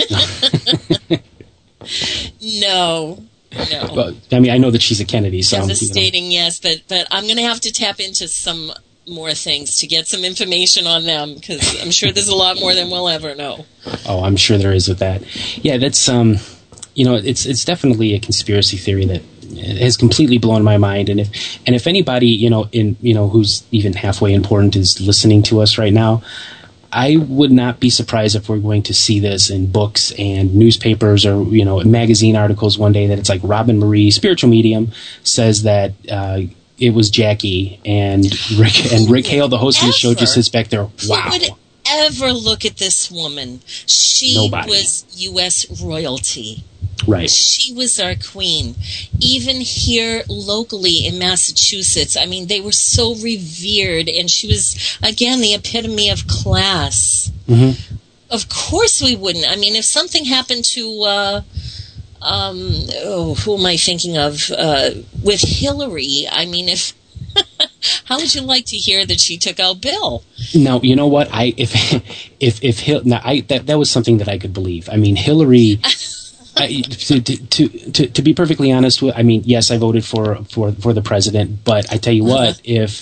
no. No. Well, I mean, I know that she's a Kennedy, so devastating, you know. yes, but but I'm going to have to tap into some more things to get some information on them, because I'm sure there's a lot more than we'll ever know. Oh, I'm sure there is with that. Yeah, that's um, you know, it's it's definitely a conspiracy theory that has completely blown my mind. And if and if anybody, you know, in you know who's even halfway important is listening to us right now, I would not be surprised if we're going to see this in books and newspapers or, you know, magazine articles one day, that it's like Robin Marie, spiritual medium, says that uh, it was Jackie, and Rick and Rick Hale, the host of the show, just sits back there. Wow. Who would ever look at this woman? She Nobody. was U S royalty. Right. She was our queen. Even here locally in Massachusetts, I mean, they were so revered, and she was, again, the epitome of class. Mm-hmm. Of course we wouldn't. I mean, if something happened to, uh, um, oh, who am I thinking of? Uh, with Hillary, I mean, if, how would you like to hear that she took out Bill? No, you know what? I, if, if, if, Hil- now, I, that, that was something that I could believe. I mean, Hillary... I, to, to to to be perfectly honest with, I mean, yes, I voted for, for, for the president, but I tell you what, if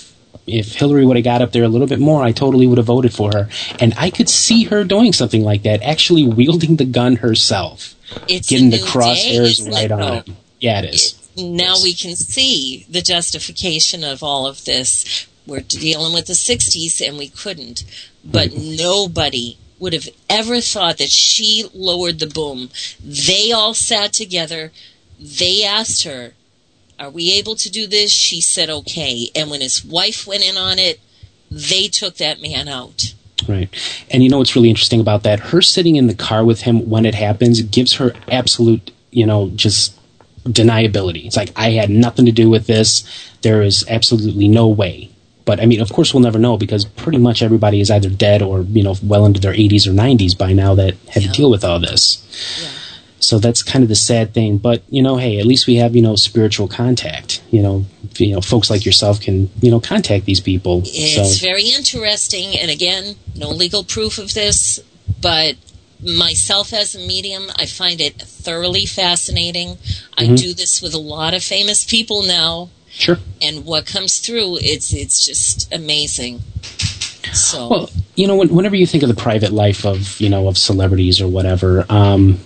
if Hillary would have got up there a little bit more, I totally would have voted for her. And I could see her doing something like that, actually wielding the gun herself, it's getting the day, crosshairs right it, on it. Yeah, it is. It, now we can see the justification of all of this. We're dealing with the sixties, and we couldn't. But right. Nobody would have ever thought that she lowered the boom. They all sat together. They asked her, are we able to do this? She said, okay. And when his wife went in on it, they took that man out. Right. And you know what's really interesting about that? Her sitting in the car with him when it happens gives her absolute, you know, just deniability. It's like, I had nothing to do with this. There is absolutely no way. But, I mean, of course, we'll never know because pretty much everybody is either dead or, you know, well into their eighties or nineties by now that had yeah. to deal with all this. Yeah. So that's kind of the sad thing. But, you know, hey, at least we have, you know, spiritual contact. You know, you know, folks like yourself can, you know, contact these people. It's so. very interesting. And, again, no legal proof of this. But myself as a medium, I find it thoroughly fascinating. I mm-hmm. do this with a lot of famous people now. Sure. And what comes through, it's it's just amazing. So, well, you know, when, whenever you think of the private life of, you know, of celebrities or whatever, um,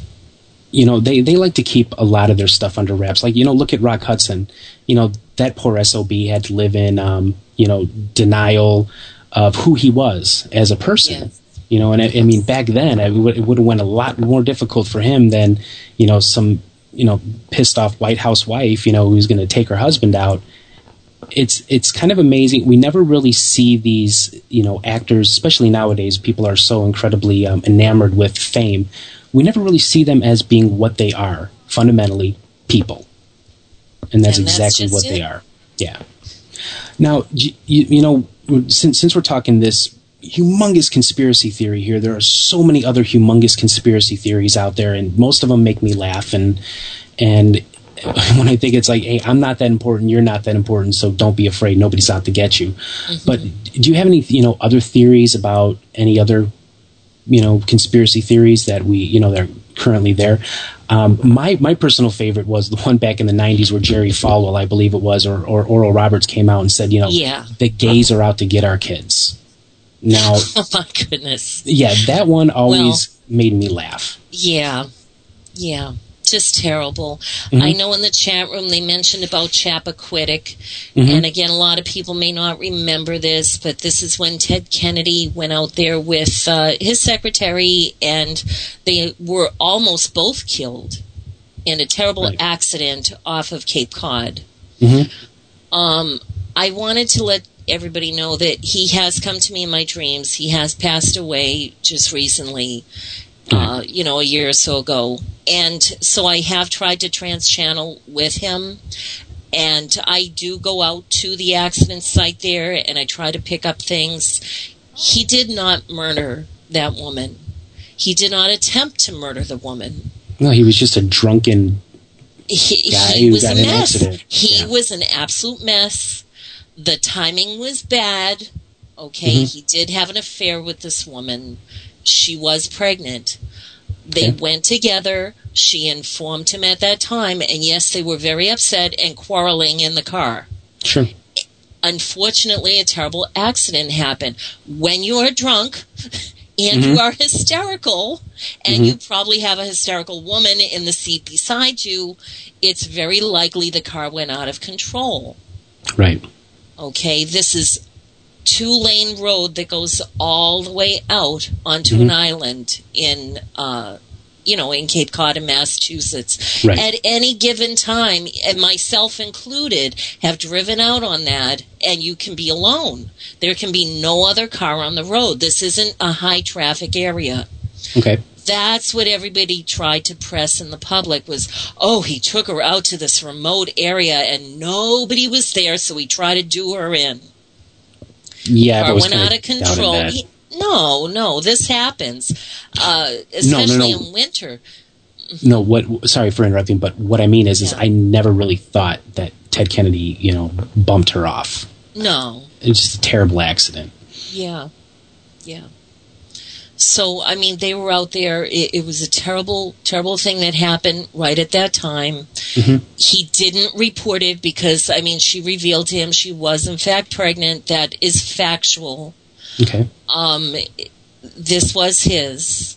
you know, they, they like to keep a lot of their stuff under wraps. Like, you know, look at Rock Hudson. You know, that poor S O B had to live in, um, you know, denial of who he was as a person. Yes. You know, and I, I mean, back then, it would, it would have went a lot more difficult for him than, you know, some, you know, pissed off White House wife, you know, who's going to take her husband out. It's it's kind of amazing. We never really see these, you know, actors, especially nowadays. People are so incredibly um, enamored with fame. We never really see them as being what they are, fundamentally, people. And that's, and that's exactly what it. They are. Yeah. Now, you, you know, since since we're talking this humongous conspiracy theory here, there are so many other humongous conspiracy theories out there, and most of them make me laugh. And and when I think it's like, hey, I'm not that important, you're not that important, so don't be afraid, nobody's out to get you. Mm-hmm. But do you have any, you know, other theories about any other, you know, conspiracy theories that we, you know, that are currently there? Um, my my personal favorite was the one back in the nineties where Jerry Falwell, I believe it was, or, or Oral Roberts came out and said, you know, yeah. the gays are out to get our kids. Now, oh my goodness. Yeah, that one always well, made me laugh. Yeah, yeah, just terrible. Mm-hmm. I know in the chat room they mentioned about Chappaquiddick, mm-hmm. and again, a lot of people may not remember this, but this is when Ted Kennedy went out there with uh, his secretary, and they were almost both killed in a terrible right. accident off of Cape Cod. Mm-hmm. Um, I wanted to let everybody know that he has come to me in my dreams. He has passed away just recently, uh, you know, a year or so ago. And so I have tried to trans-channel with him. And I do go out to the accident site there, and I try to pick up things. He did not murder that woman. He did not attempt to murder the woman. No, he was just a drunken he, guy he who was got a in an mess. accident. He yeah. was an absolute mess. The timing was bad. Okay, mm-hmm. He did have an affair with this woman. She was pregnant. They okay. went together. She informed him at that time, and yes, they were very upset and quarreling in the car. Sure. Unfortunately, a terrible accident happened. When you are drunk and mm-hmm. you are hysterical, and mm-hmm. you probably have a hysterical woman in the seat beside you, it's very likely the car went out of control. Right. Okay, this is two-lane road that goes all the way out onto mm-hmm. an island in, uh, you know, in Cape Cod in Massachusetts. Right. At any given time, and myself included, have driven out on that, and you can be alone. There can be no other car on the road. This isn't a high-traffic area. Okay. That's what everybody tried to press in the public was, oh, he took her out to this remote area and nobody was there, so he tried to do her in. Yeah, car went out of control. He, no, no, this happens, uh, especially no, no, no. in winter. No, what? Sorry for interrupting, but what I mean is, yeah. is I never really thought that Ted Kennedy, you know, bumped her off. No, it's just a terrible accident. Yeah, yeah. So, I mean, they were out there. It, it was a terrible, terrible thing that happened right at that time. Mm-hmm. He didn't report it because, I mean, she revealed to him she was, in fact, pregnant. That is factual. Okay. Um, this was his.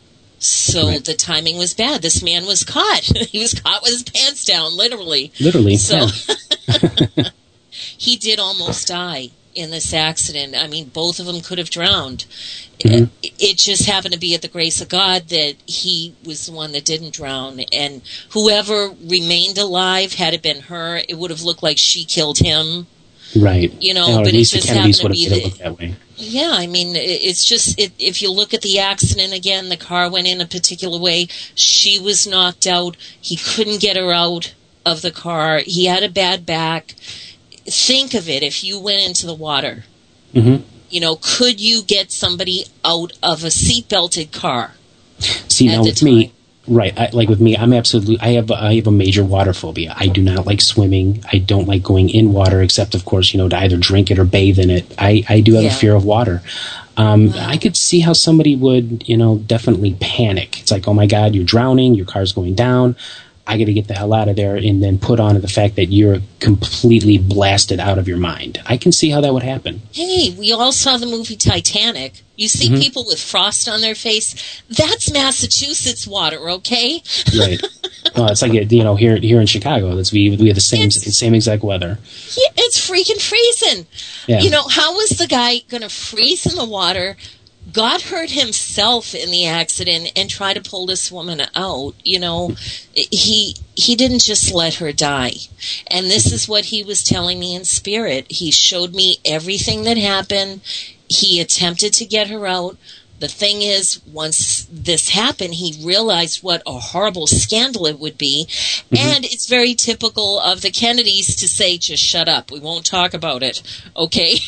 So right. the timing was bad. This man was caught. He was caught with his pants down, literally. Literally, so yeah. He did almost die in this accident. I mean, both of them could have drowned. Mm-hmm. It, it just happened to be at the grace of God that he was the one that didn't drown. And whoever remained alive, had it been her, it would have looked like she killed him. Right. You know, no, but at it least just the Kennedys happened would to have be made it the, look that way. Yeah, I mean, it's just, it, if you look at the accident again, the car went in a particular way. She was knocked out. He couldn't get her out of the car. He had a bad back. Think of it, if you went into the water, mm-hmm. you know, could you get somebody out of a seatbelted car? See, now with me, right, I, like with me, I'm absolutely, I have, I have a major water phobia. I do not like swimming. I don't like going in water, except, of course, you know, to either drink it or bathe in it. I, I do have Yeah. a fear of water. Um, Wow. I could see how somebody would, you know, definitely panic. It's like, oh my God, you're drowning, your car's going down. I got to get the hell out of there, and then put on the fact that you're completely blasted out of your mind. I can see how that would happen. Hey, we all saw the movie Titanic. You see Mhm. people with frost on their face. That's Massachusetts water, okay? Right. Well, it's like, you know, here here in Chicago, that's we we have the same It's- same exact weather. Yeah, it's freaking freezing. Yeah. You know, how was the guy going to freeze in the water, got hurt himself in the accident, and try to pull this woman out? You know, he he didn't just let her die. And this is what he was telling me in spirit. He showed me everything that happened. He attempted to get her out. The thing is, once this happened, he realized what a horrible scandal it would be. Mm-hmm. And it's very typical of the Kennedys to say, just shut up. We won't talk about it. Okay?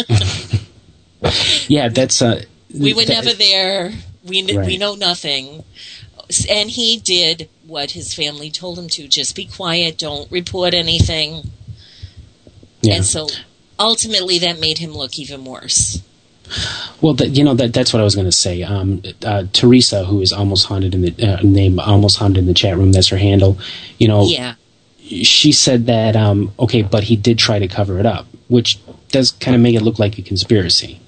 Yeah, that's uh, we were that- never there. We, kn- Right. we know nothing. And he did what his family told him to. Just be quiet. Don't report anything. Yeah. And so ultimately that made him look even worse. Well, that, you know, that that's what I was going to say. Um, uh, Teresa, who is almost haunted in the uh, name, almost haunted in the chat room. That's her handle. You know, Yeah. she said that um, okay, but he did try to cover it up, which does kind of make it look like a conspiracy.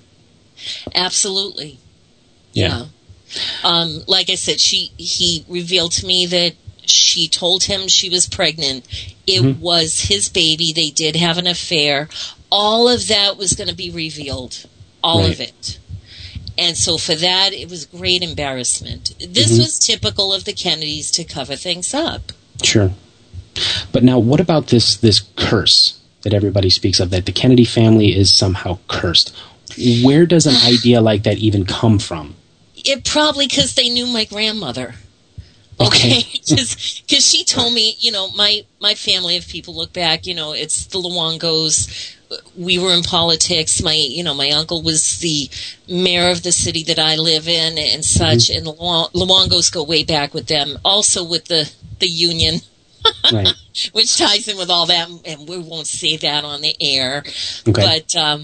Absolutely. Yeah. Um, like I said, she he revealed to me that she told him she was pregnant. It Mhm. was his baby. They did have an affair. All of that was going to be revealed. All Right. of it. And so for that, it was great embarrassment. This Mhm. was typical of the Kennedys to cover things up. Sure. But now, what about this this curse that everybody speaks of? That the Kennedy family is somehow cursed. Where does an idea like that even come from? It probably because they knew my grandmother. Okay. Okay, because she told me, you know, my, my family, if people look back, you know, it's the Luongos. We were in politics. My, you know, my uncle was the mayor of the city that I live in and such. And the Luong- Luongos go way back with them. Also with the, the union, Right. which ties in with all that. And we won't say that on the air. Okay. But, um,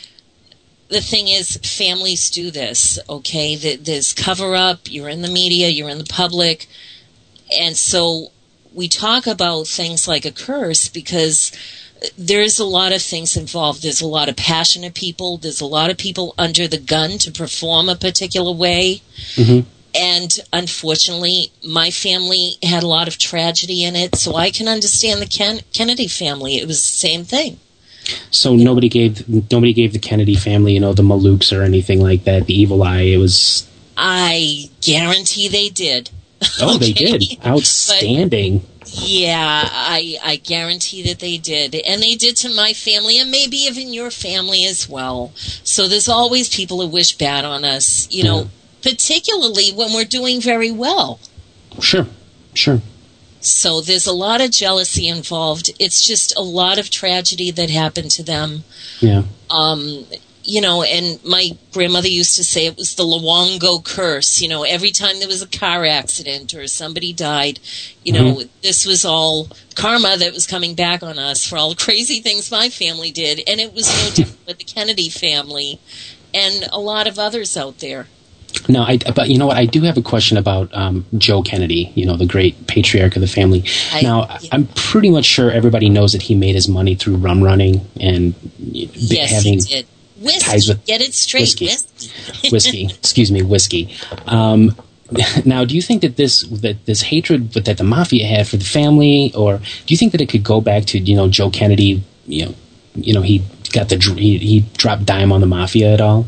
the thing is, families do this, okay? There's cover-up, you're in the media, you're in the public, and so we talk about things like a curse because there's a lot of things involved. There's a lot of passionate people. There's a lot of people under the gun to perform a particular way. Mm-hmm. And unfortunately, my family had a lot of tragedy in it, so I can understand the Ken- Kennedy family. It was the same thing. So nobody gave nobody gave the Kennedy family, you know, the Maluks or anything like that, the evil eye. It was. I guarantee they did. Oh, Okay? they did. Outstanding. But, yeah, I I guarantee that they did, and they did to my family, and maybe even your family as well. So there's always people who wish bad on us, you know, Yeah. particularly when we're doing very well. Sure, sure. So there's a lot of jealousy involved. It's just a lot of tragedy that happened to them. Yeah. Um, you know, and my grandmother used to say it was the Luongo curse. You know, every time there was a car accident or somebody died, you know, Mhm. this was all karma that was coming back on us for all the crazy things my family did. And it was no different with the Kennedy family and a lot of others out there. No, I, but you know what? I do have a question about um, Joe Kennedy, you know, the great patriarch of the family. I, now, yeah. I'm pretty much sure everybody knows that he made his money through rum running and yes, having he did. Whiskey, ties with get it straight. Whiskey, whiskey. whiskey excuse me, whiskey. Um, now, do you think that this that this hatred that the mafia had for the family, or do you think that it could go back to, you know, Joe Kennedy? You know, you know, he got the he, he dropped dime on the mafia at all?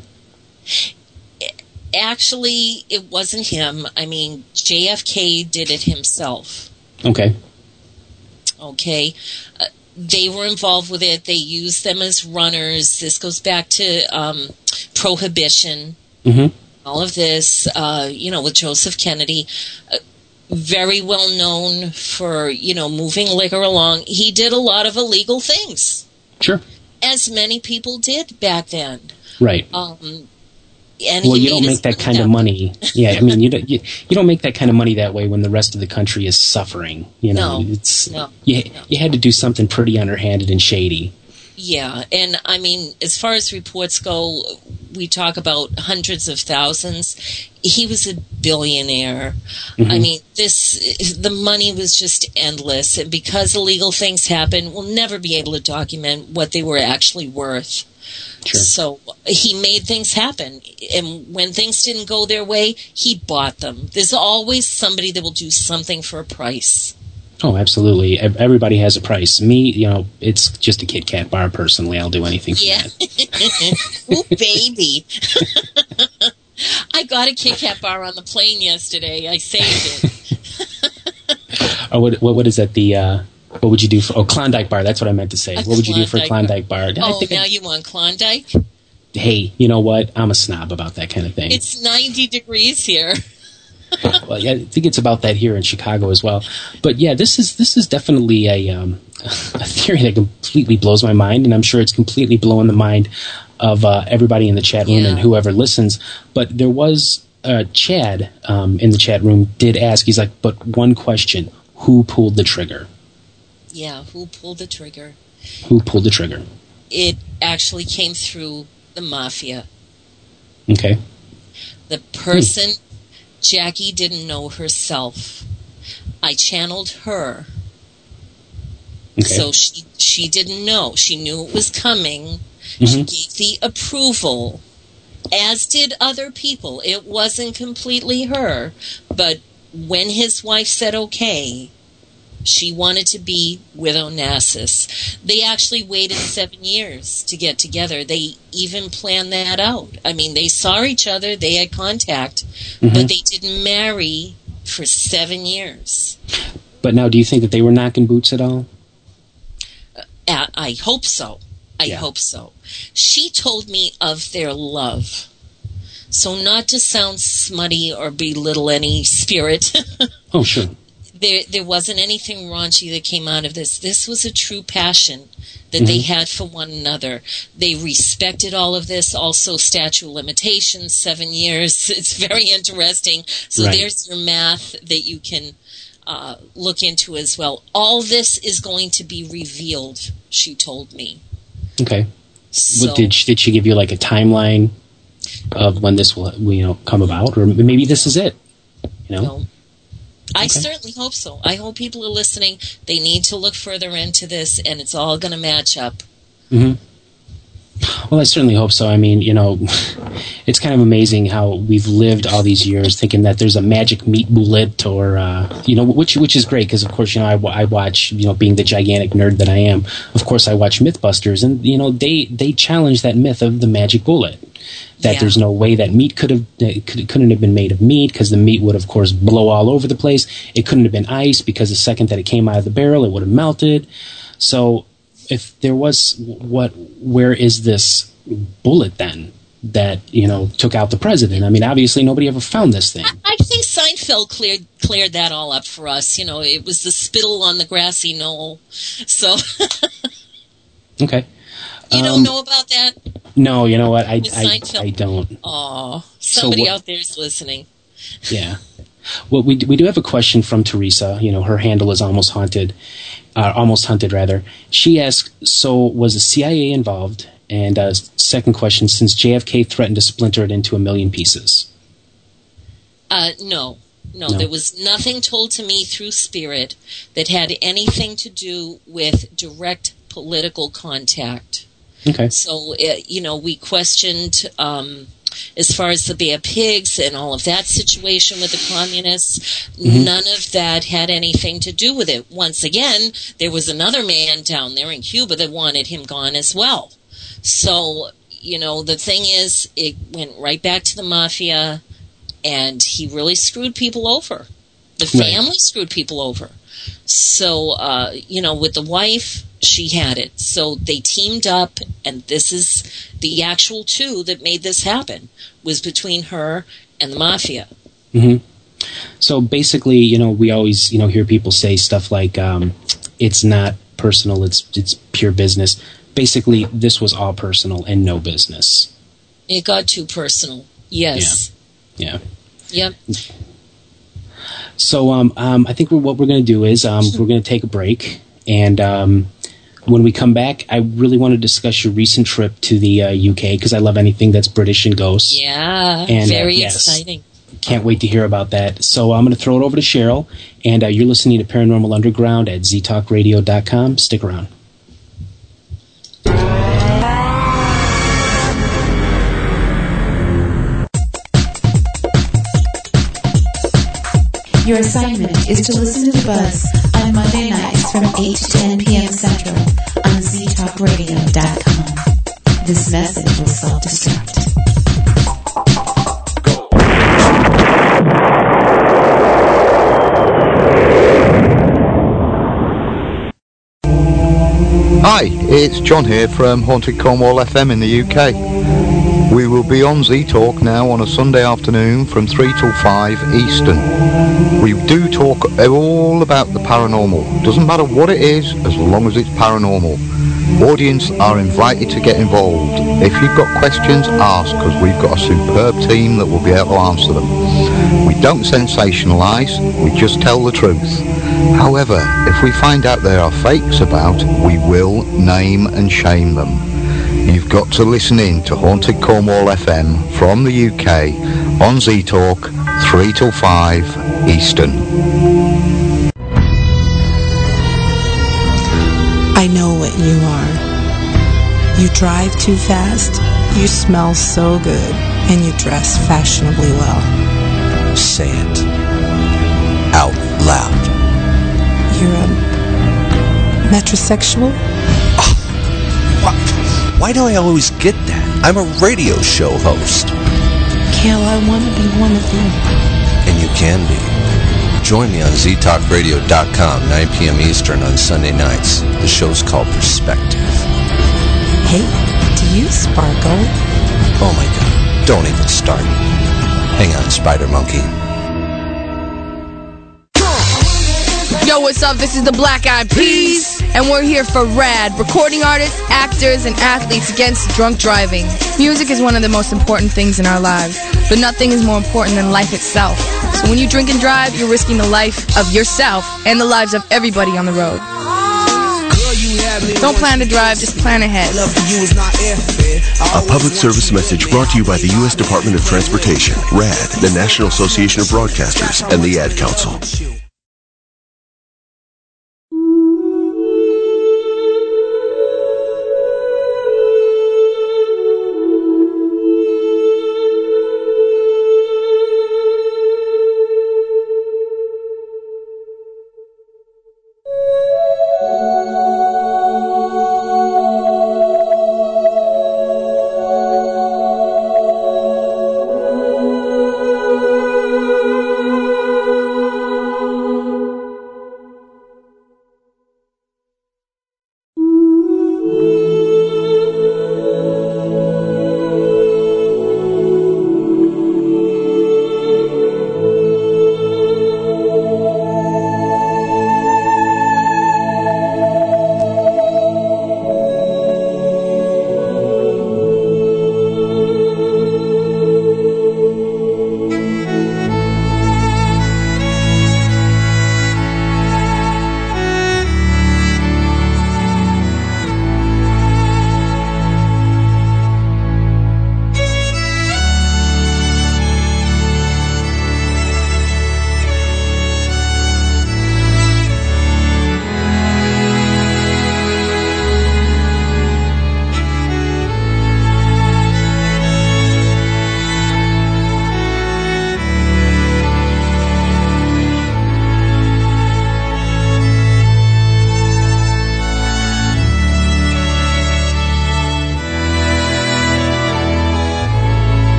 Actually, it wasn't him. I mean, J F K did it himself. Okay. Okay. Uh, they were involved with it. They used them as runners. This goes back to um, Prohibition. Mm-hmm. All of this, uh, you know, with Joseph Kennedy. Uh, very well known for, you know, moving liquor along. He did a lot of illegal things. Sure. As many people did back then. Right. Um, And well, you don't make that kind of money. Yeah, I mean, you don't, you, you don't make that kind of money that way when the rest of the country is suffering. You know, no, it's no, you, no. you had to do something pretty underhanded and shady. Yeah, and I mean, as far as reports go, we talk about hundreds of thousands. He was a billionaire. Mm-hmm. I mean, this the money was just endless, and because illegal things happen, we'll never be able to document what they were actually worth. Sure. So he made things happen. And when things didn't go their way, he bought them. There's always somebody that will do something for a price. Oh, absolutely. Everybody has a price. Me, you know, it's just a Kit Kat bar, personally. I'll do anything for yeah. that. Oh, baby. I got a Kit Kat bar on the plane yesterday. I saved it. Oh, what, what, what is that? The... Uh, What would you do for... Oh, Klondike bar. That's what I meant to say. A what would you do for a Klondike bar? bar? Oh, now I, you want Klondike? Hey, you know what? I'm a snob about that kind of thing. It's ninety degrees here. Well, yeah, I think it's about that here in Chicago as well. But yeah, this is this is definitely a, um, a theory that completely blows my mind, and I'm sure it's completely blowing the mind of uh, everybody in the chat room yeah. and whoever listens. But there was... Uh, Chad um, in the chat room did ask, he's like, but one question, who pulled the trigger? Yeah, who pulled the trigger? Who pulled the trigger? It actually came through the mafia. Okay. The person, hmm. Jackie didn't know herself. I channeled her. Okay. So she she didn't know. She knew it was coming. Mm-hmm. She gave the approval, as did other people. It wasn't completely her. But when his wife said okay, she wanted to be with Onassis. They actually waited seven years to get together. They even planned that out. I mean, they saw each other, they had contact, mm-hmm. but they didn't marry for seven years. But now, do you think that they were knocking boots at all? Uh, I hope so. I yeah. hope so. She told me of their love. So not to sound smutty or belittle any spirit. Oh, sure. There, there wasn't anything raunchy that came out of this. This was a true passion that mm-hmm. they had for one another. They respected all of this. Also, statute of limitations, seven years. It's very interesting. So right. there's your math that you can uh, look into as well. All this is going to be revealed, she told me. Okay. So, what, did she, did she give you like a timeline of when this will, you know, come about, or maybe this no. is it? You know. No. I okay. certainly hope so. I hope people are listening. They need to look further into this, and it's all going to match up. Mm-hmm. Well, I certainly hope so. I mean, you know, it's kind of amazing how we've lived all these years thinking that there's a magic meat bullet, or uh, you know, which which is great because, of course, you know, I, I watch, you know, being the gigantic nerd that I am. Of course, I watch MythBusters, and you know, they they challenge that myth of the magic bullet. That yeah. there's no way that meat could have could, couldn't have been made of meat because the meat would, of course, blow all over the place. It couldn't have been ice because the second that it came out of the barrel, it would have melted. So, if there was what, where is this bullet then that you know took out the president? I mean, obviously nobody ever found this thing. I, I think Seinfeld cleared cleared that all up for us. You know, it was the spittle on the grassy knoll. So, okay. You don't um, know about that? No, you know what? I I, I don't. Oh, somebody so what, out there is listening. Yeah. Well, we we do have a question from Teresa. You know, her handle is almost haunted, uh, almost hunted rather. She asks, so was the C I A involved? And uh, second question, since J F K threatened to splinter it into a million pieces. Uh, no. no. No, there was nothing told to me through spirit that had anything to do with direct political contact. Okay. So, uh, you know, we questioned, um, as far as the Bear Pigs and all of that situation with the communists, mm-hmm. none of that had anything to do with it. Once again, there was another man down there in Cuba that wanted him gone as well. So, you know, the thing is, it went right back to the mafia, and he really screwed people over. The family right. screwed people over. So, uh, you know, with the wife, she had it. So they teamed up, and this is the actual two that made this happen, was between her and the mafia. Mm-hmm. So basically, you know, we always, you know, hear people say stuff like, um, it's not personal, it's it's pure business. Basically, this was all personal and no business. It got too personal. Yes. Yeah. yeah. Yep. So um, um, I think we're, what we're going to do is um, we're going to take a break, and um, when we come back, I really want to discuss your recent trip to the uh, U K, because I love anything that's British and ghosts. Yeah, and, very uh, yes, exciting. Can't wait to hear about that. So I'm going to throw it over to Cheryl, and uh, you're listening to Paranormal Underground at z talk radio dot com. Stick around. Your assignment is to listen to The Buzz on Monday nights from eight to ten p.m. Central on z talk radio dot com. This message will self-destruct. Hi, it's John here from Haunted Cornwall F M in the U K. We will be on Z-Talk now on a Sunday afternoon from three till five Eastern. We do talk all about the paranormal. Doesn't matter what it is, as long as it's paranormal. Audience are invited to get involved. If you've got questions, ask, because we've got a superb team that will be able to answer them. We don't sensationalise, we just tell the truth. However, if we find out there are fakes about, we will name and shame them. You've got to listen in to Haunted Cornwall F M from the U K on Z-Talk, three till five Eastern. I know what you are. You drive too fast, you smell so good, and you dress fashionably well. Say it out loud. You're a metrosexual? Oh, what? Why do I always get that? I'm a radio show host. Kale, I want to be one of them. And you can be. Join me on z talk radio dot com, nine p.m. Eastern on Sunday nights. The show's called Perspective. Hey, do you sparkle? Oh my God, don't even start. Hang on, Spider Monkey. Yo, what's up? This is the Black Eyed Peas, and we're here for RAD, recording artists, actors, and athletes against drunk driving. Music is one of the most important things in our lives, but nothing is more important than life itself. So when you drink and drive, you're risking the life of yourself and the lives of everybody on the road. Don't plan to drive, just plan ahead. A public service message brought to you by the U S Department of Transportation, RAD, the National Association of Broadcasters, and the Ad Council.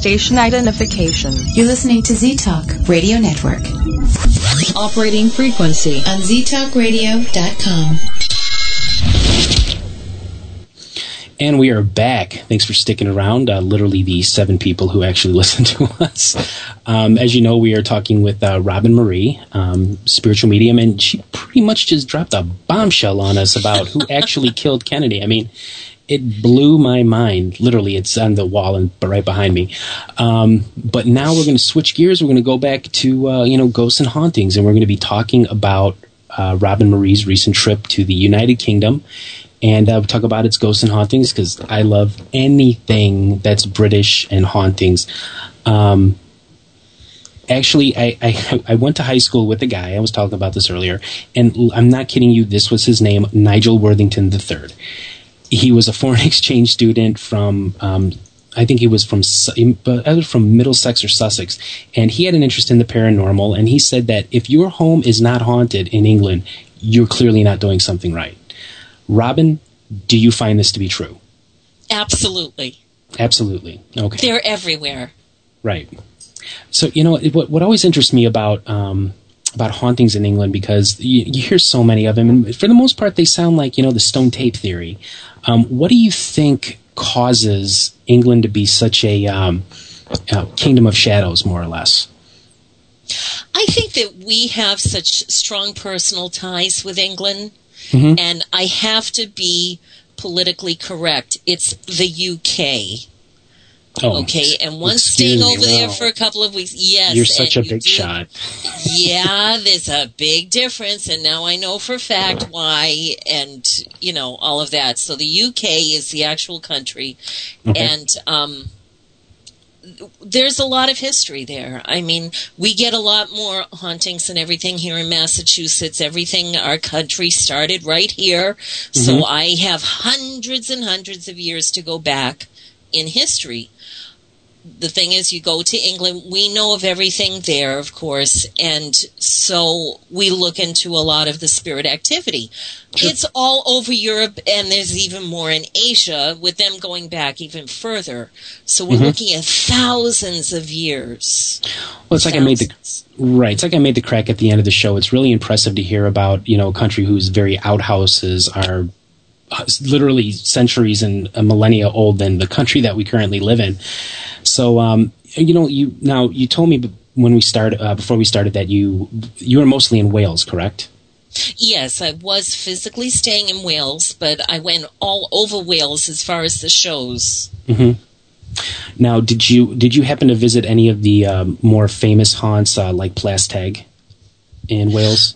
station identification. You're listening to Z-Talk Radio Network. Operating frequency on z talk radio dot com. And we are back. Thanks for sticking around. Uh, literally the seven people who actually listen to us. Um, as you know, we are talking with uh, Robin Marie, um, spiritual medium, and she pretty much just dropped a bombshell on us about who actually killed Kennedy. I mean, it blew my mind. Literally, it's on the wall and right behind me. Um, but now we're going to switch gears. We're going to go back to uh, you know ghosts and hauntings, and we're going to be talking about uh, Robin Marie's recent trip to the United Kingdom. And uh, we'll talk about its ghosts and hauntings because I love anything that's British and hauntings. Um, actually, I, I I went to high school with a guy. I was talking about this earlier. And I'm not kidding you. This was his name, Nigel Worthington the third. He was a foreign exchange student from, um, I think he was from either from Middlesex or Sussex. And he had an interest in the paranormal. And he said that if your home is not haunted in England, you're clearly not doing something right. Robin, do you find this to be true? Absolutely. Absolutely. Okay. They're everywhere. Right. So, you know, it, what, what always interests me about um, about hauntings in England, because you, you hear so many of them, and for the most part, they sound like, you know, the stone tape theory. Um, what do you think causes England to be such a um, uh, kingdom of shadows, more or less? I think that we have such strong personal ties with England. Mm-hmm. And I have to be politically correct. It's the U K. Oh, okay, and once staying over me, there wow. for a couple of weeks, yes. You're such a you big do, shot. Yeah, there's a big difference, and now I know for a fact why, and, you know, all of that. So the U K is the actual country, Okay. and um, there's a lot of history there. I mean, we get a lot more hauntings and everything here in Massachusetts. Everything, our country started right here. Mm-hmm. So I have hundreds and hundreds of years to go back in history. The thing is, you go to England, we know of everything there, of course, and so we look into a lot of the spirit activity. Sure. It's all over Europe, and there's even more in Asia, with them going back even further. So we're mm-hmm. looking at thousands of years. Well, it's like thousands. I made the right. It's like I made the crack at the end of the show. It's really impressive to hear about, you know, a country whose very outhouses are literally centuries and a millennia old than the country that we currently live in. So, um, you know, you now you told me when we started uh, before we started that you you were mostly in Wales, correct? Yes, I was physically staying in Wales, but I went all over Wales as far as the shows. Mm-hmm. Now, did you did you happen to visit any of the um, more famous haunts uh, like Plastag in Wales?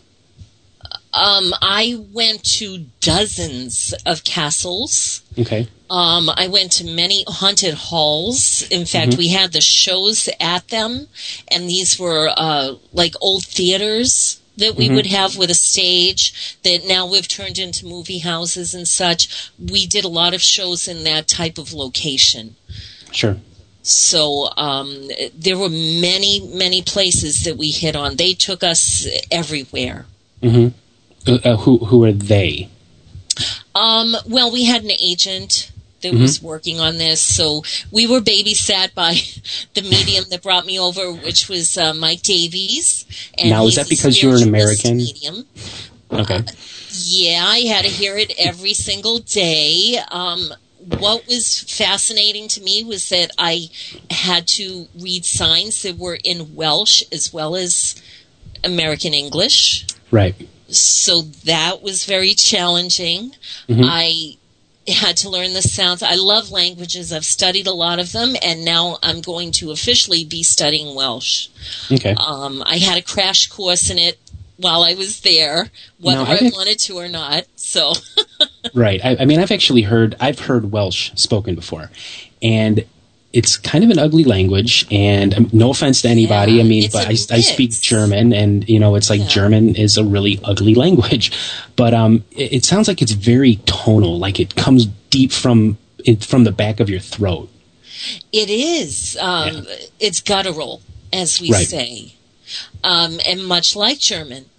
Um, I went to dozens of castles. Okay. Um, I went to many haunted halls. In fact, mm-hmm. we had the shows at them, and these were uh, like old theaters that we mm-hmm. would have with a stage that now we've turned into movie houses and such. We did a lot of shows in that type of location. Sure. So um, there were many, many places that we hit on. They took us everywhere. Mm-hmm. Uh, who who are they? Um, well, we had an agent that mm-hmm. was working on this, so we were babysat by the medium that brought me over, which was uh, Mike Davies. And now, is that because you're an American? Medium. Okay. Uh, yeah, I had to hear it every single day. Um, what was fascinating to me was that I had to read signs that were in Welsh as well as American English. Right. So that was very challenging. Mm-hmm. I had to learn the sounds. I love languages. I've studied a lot of them, and now I'm going to officially be studying Welsh. Okay. Um, I had a crash course in it while I was there, whether now, I, I wanted to or not. So. Right. I, I mean, I've actually heard, I've heard Welsh spoken before, and it's kind of an ugly language, and um, no offense to anybody. Yeah, I mean, but I, I speak German, and, you know, it's like yeah. German is a really ugly language. But um, it, it sounds like it's very tonal, like it comes deep from it, from the back of your throat. It is. Um, yeah. It's guttural, as we right. say. Um, and much like German.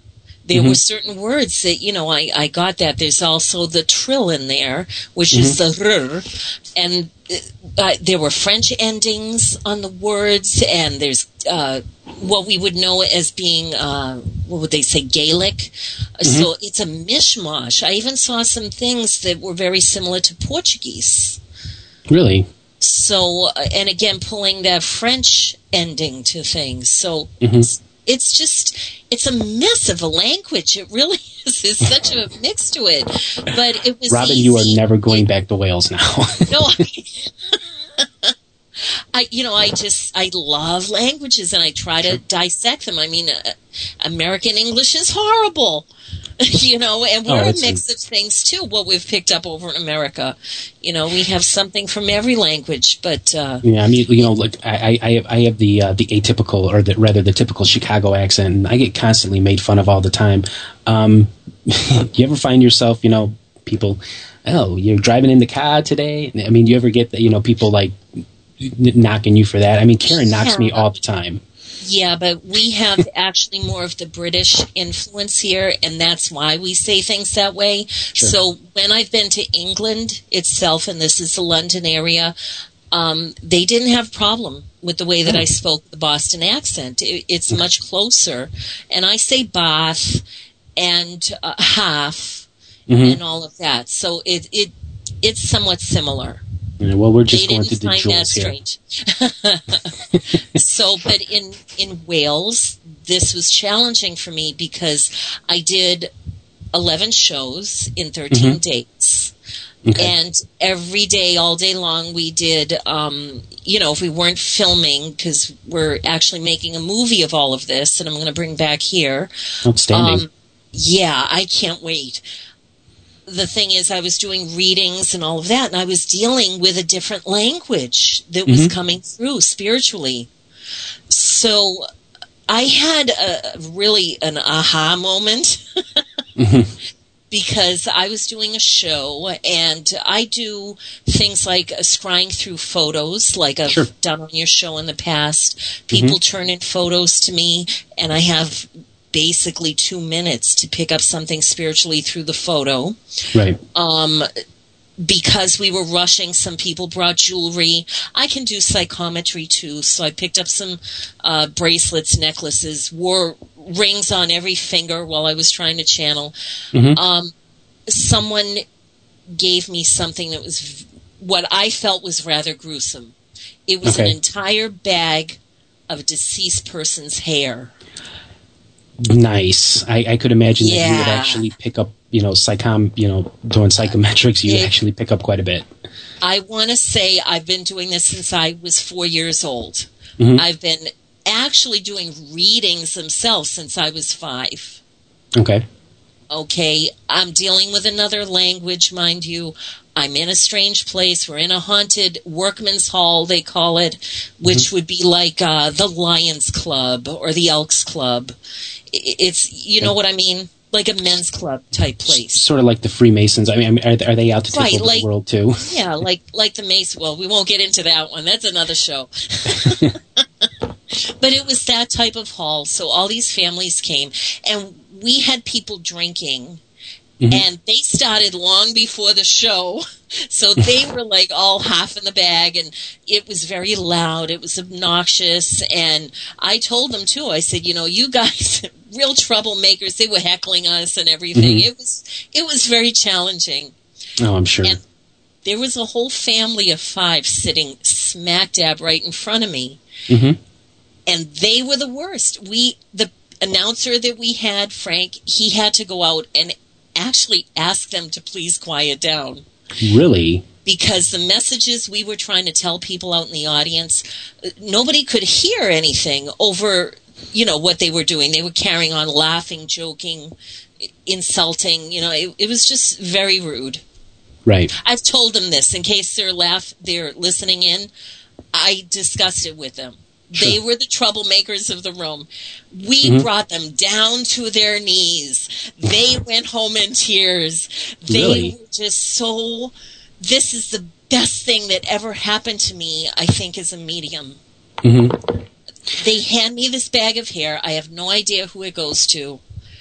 There Mm-hmm. were certain words that, you know, I, I got that. There's also the trill in there, which Mm-hmm. is the r. And uh, there were French endings on the words, and there's uh, what we would know as being, uh, what would they say, Gaelic. Mm-hmm. So it's a mishmash. I even saw some things that were very similar to Portuguese. Really? So, uh, and again, pulling that French ending to things. So Mm-hmm. it's, it's just, it's a mess of a language. It really is. There's such a mix to it. But it was Robin, easy. you are never going back to Wales now. No, I, I, you know, I just, I love languages and I try to dissect them. I mean, uh, American English is horrible, you know, and we're Oh, a it's mix of things too, what we've picked up over in America. You know, we have something from every language, but, uh, Yeah, I mean, you know, like I, I, have, I have the uh, the atypical, or the, rather the typical Chicago accent, and I get constantly made fun of all the time. Um, you ever find yourself, you know, people, oh, you're driving in the car today? I mean, you ever get, the, you know, people like n- knocking you for that? I mean, Karen knocks me all the time. yeah, but we have actually more of the British influence here, and that's why we say things that way. Sure. So when I've been to England itself, and this is the London area, um, they didn't have problem with the way that I spoke the Boston accent. It, it's much closer. And I say Bath and uh, half Mm-hmm. and all of that. So it, it it's somewhat similar. Yeah, well, we're just They going didn't through the find that jewels here. strange. So, but in, in Wales, this was challenging for me because I did eleven shows in thirteen Mhm. days. Okay. And every day, all day long, we did, um, you know, if we weren't filming, because we're actually making a movie of all of this, and I'm going to bring back here. Outstanding. Um, yeah, I can't wait. The thing is, I was doing readings and all of that, and I was dealing with a different language that was Mhm. coming through spiritually. So I had a really an aha moment because I was doing a show, and I do things like uh, scrying through photos, like I've Sure. done on your show in the past. People Mhm. turn in photos to me, and I have basically two minutes to pick up something spiritually through the photo. Right. Um, because we were rushing, some people brought jewelry. I can do psychometry too, so I picked up some uh, bracelets, necklaces, wore rings on every finger while I was trying to channel. Mhm. Um, someone gave me something that was v- what I felt was rather gruesome. It was Okay. an entire bag of a deceased person's hair. Nice. I, I could imagine that you would Yeah. actually pick up, you know, psychom, you know, doing psychometrics, you would It- actually pick up quite a bit. I want to say I've been doing this since I was four years old. Mhm. I've been actually doing readings themselves since I was five. Okay. Okay, I'm dealing with another language, mind you. I'm in a strange place. We're in a haunted workman's hall, they call it, which would be like uh, the Lions Club or the Elks Club. I- It's, you know what I mean? Like a men's club type place. Sort of like the Freemasons. I mean, I mean, are, are they out to take Right, over like- the world too? Yeah, like like the Mace. Well, we won't get into that one. That's another show. But it was that type of hall. So all these families came, and we had people drinking, Mhm. and they started long before the show. So they were like all half in the bag, and it was very loud. It was obnoxious. And I told them too, I said, you know, you guys, real troublemakers, they were heckling us and everything. Mhm. It was, it was very challenging. Oh, I'm sure. And there was a whole family of five sitting smack dab right in front of me. Mm-hmm. And they were the worst. We, the announcer that we had, Frank, he had to go out and actually ask them to please quiet down. Really? Because the messages we were trying to tell people out in the audience, uh, nobody could hear anything over, you know, what they were doing. They were carrying on, laughing, joking, i- insulting. You know, it, it was just very rude. Right. I've told them this in case they're laugh, they're listening in. I discussed it with them. Sure. They were the troublemakers of the room. We Mhm. brought them down to their knees. They went home in tears. They Really? were just so, this is the best thing that ever happened to me, I think, as a medium. Mm-hmm. They hand me this bag of hair. I have no idea who it goes to.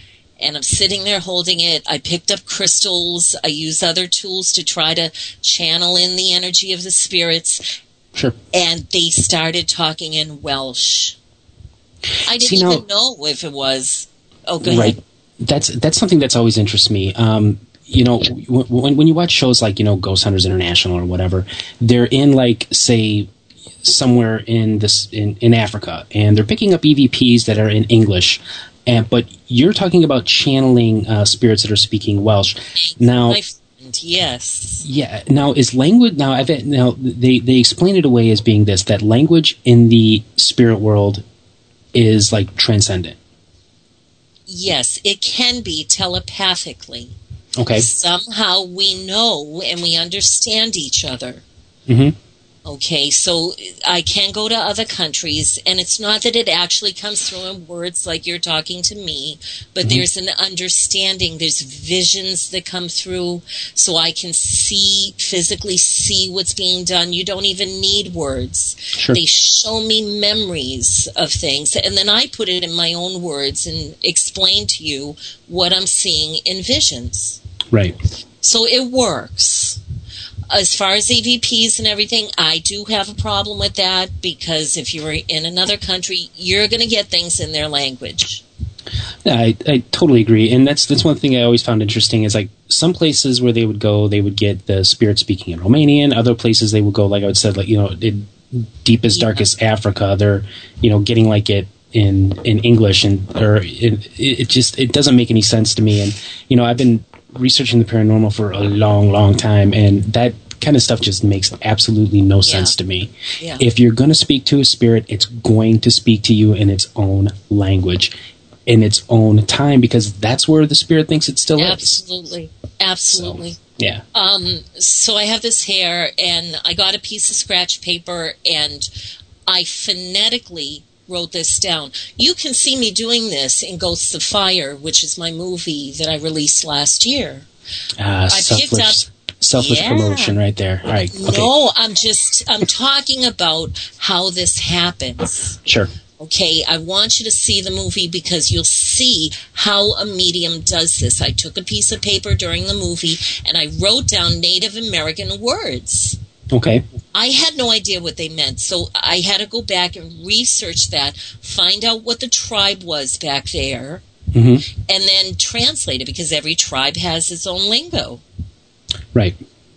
and I'm sitting there holding it. I picked up crystals. I use other tools to try to channel in the energy of the spirits. Sure. And they started talking in Welsh. I didn't See, now, even know if it was. Oh, go right. ahead. That's that's something that's always interested me. Um, you know, when when you watch shows like, you know, Ghost Hunters International or whatever, they're in, like, say, somewhere in this in, in Africa, and they're picking up E V Ps that are in English, and but you're talking about channeling uh, spirits that are speaking Welsh. Now, My friend, yes. yeah. Now, is language now? I've now they they explain it away as being this, that language in the spirit world is like transcendent. Yes, it can be telepathically. Okay. Somehow we know and we understand each other. Mm-hmm. Okay, so I can go to other countries, and it's not that it actually comes through in words like you're talking to me, but Mm-hmm. there's an understanding. There's visions that come through, so I can see, physically see what's being done. You don't even need words. Sure. They show me memories of things, and then I put it in my own words and explain to you what I'm seeing in visions. Right. So it works. As far as E V Ps and everything, I do have a problem with that, because if you're in another country, you're going to get things in their language. Yeah, I, I totally agree, and that's that's one thing I always found interesting is, like, some places where they would go, they would get the spirit speaking in Romanian. Other places they would go, like I would said, like, you know, in deepest, Yeah. darkest Africa, they're, you know, getting like it in in English, and or it, it just it doesn't make any sense to me. And you know, I've been researching the paranormal for a long, long time, and that kind of stuff just makes absolutely no Yeah. sense to me. Yeah. If you're going to speak to a spirit, it's going to speak to you in its own language, in its own time, because that's where the spirit thinks it still is. Absolutely. Absolutely. Yeah. Um, so I have this hair, and I got a piece of scratch paper, and I phonetically wrote this down. You can see me doing this in Ghosts of Fire, which is my movie that I released last year. Uh, I picked up... selfless selfless Yeah. promotion right there. All right. Okay. No, I'm just, I'm talking about how this happens. Sure. Okay, I want you to see the movie because you'll see how a medium does this. I took a piece of paper during the movie and I wrote down Native American words. Okay. I had no idea what they meant, so I had to go back and research that, find out what the tribe was back there, Mm-hmm. and then translate it, because every tribe has its own lingo. Right.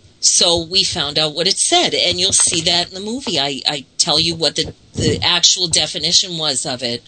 So we found out what it said, and you'll see that in the movie. I, I tell you what the, the actual definition was of it.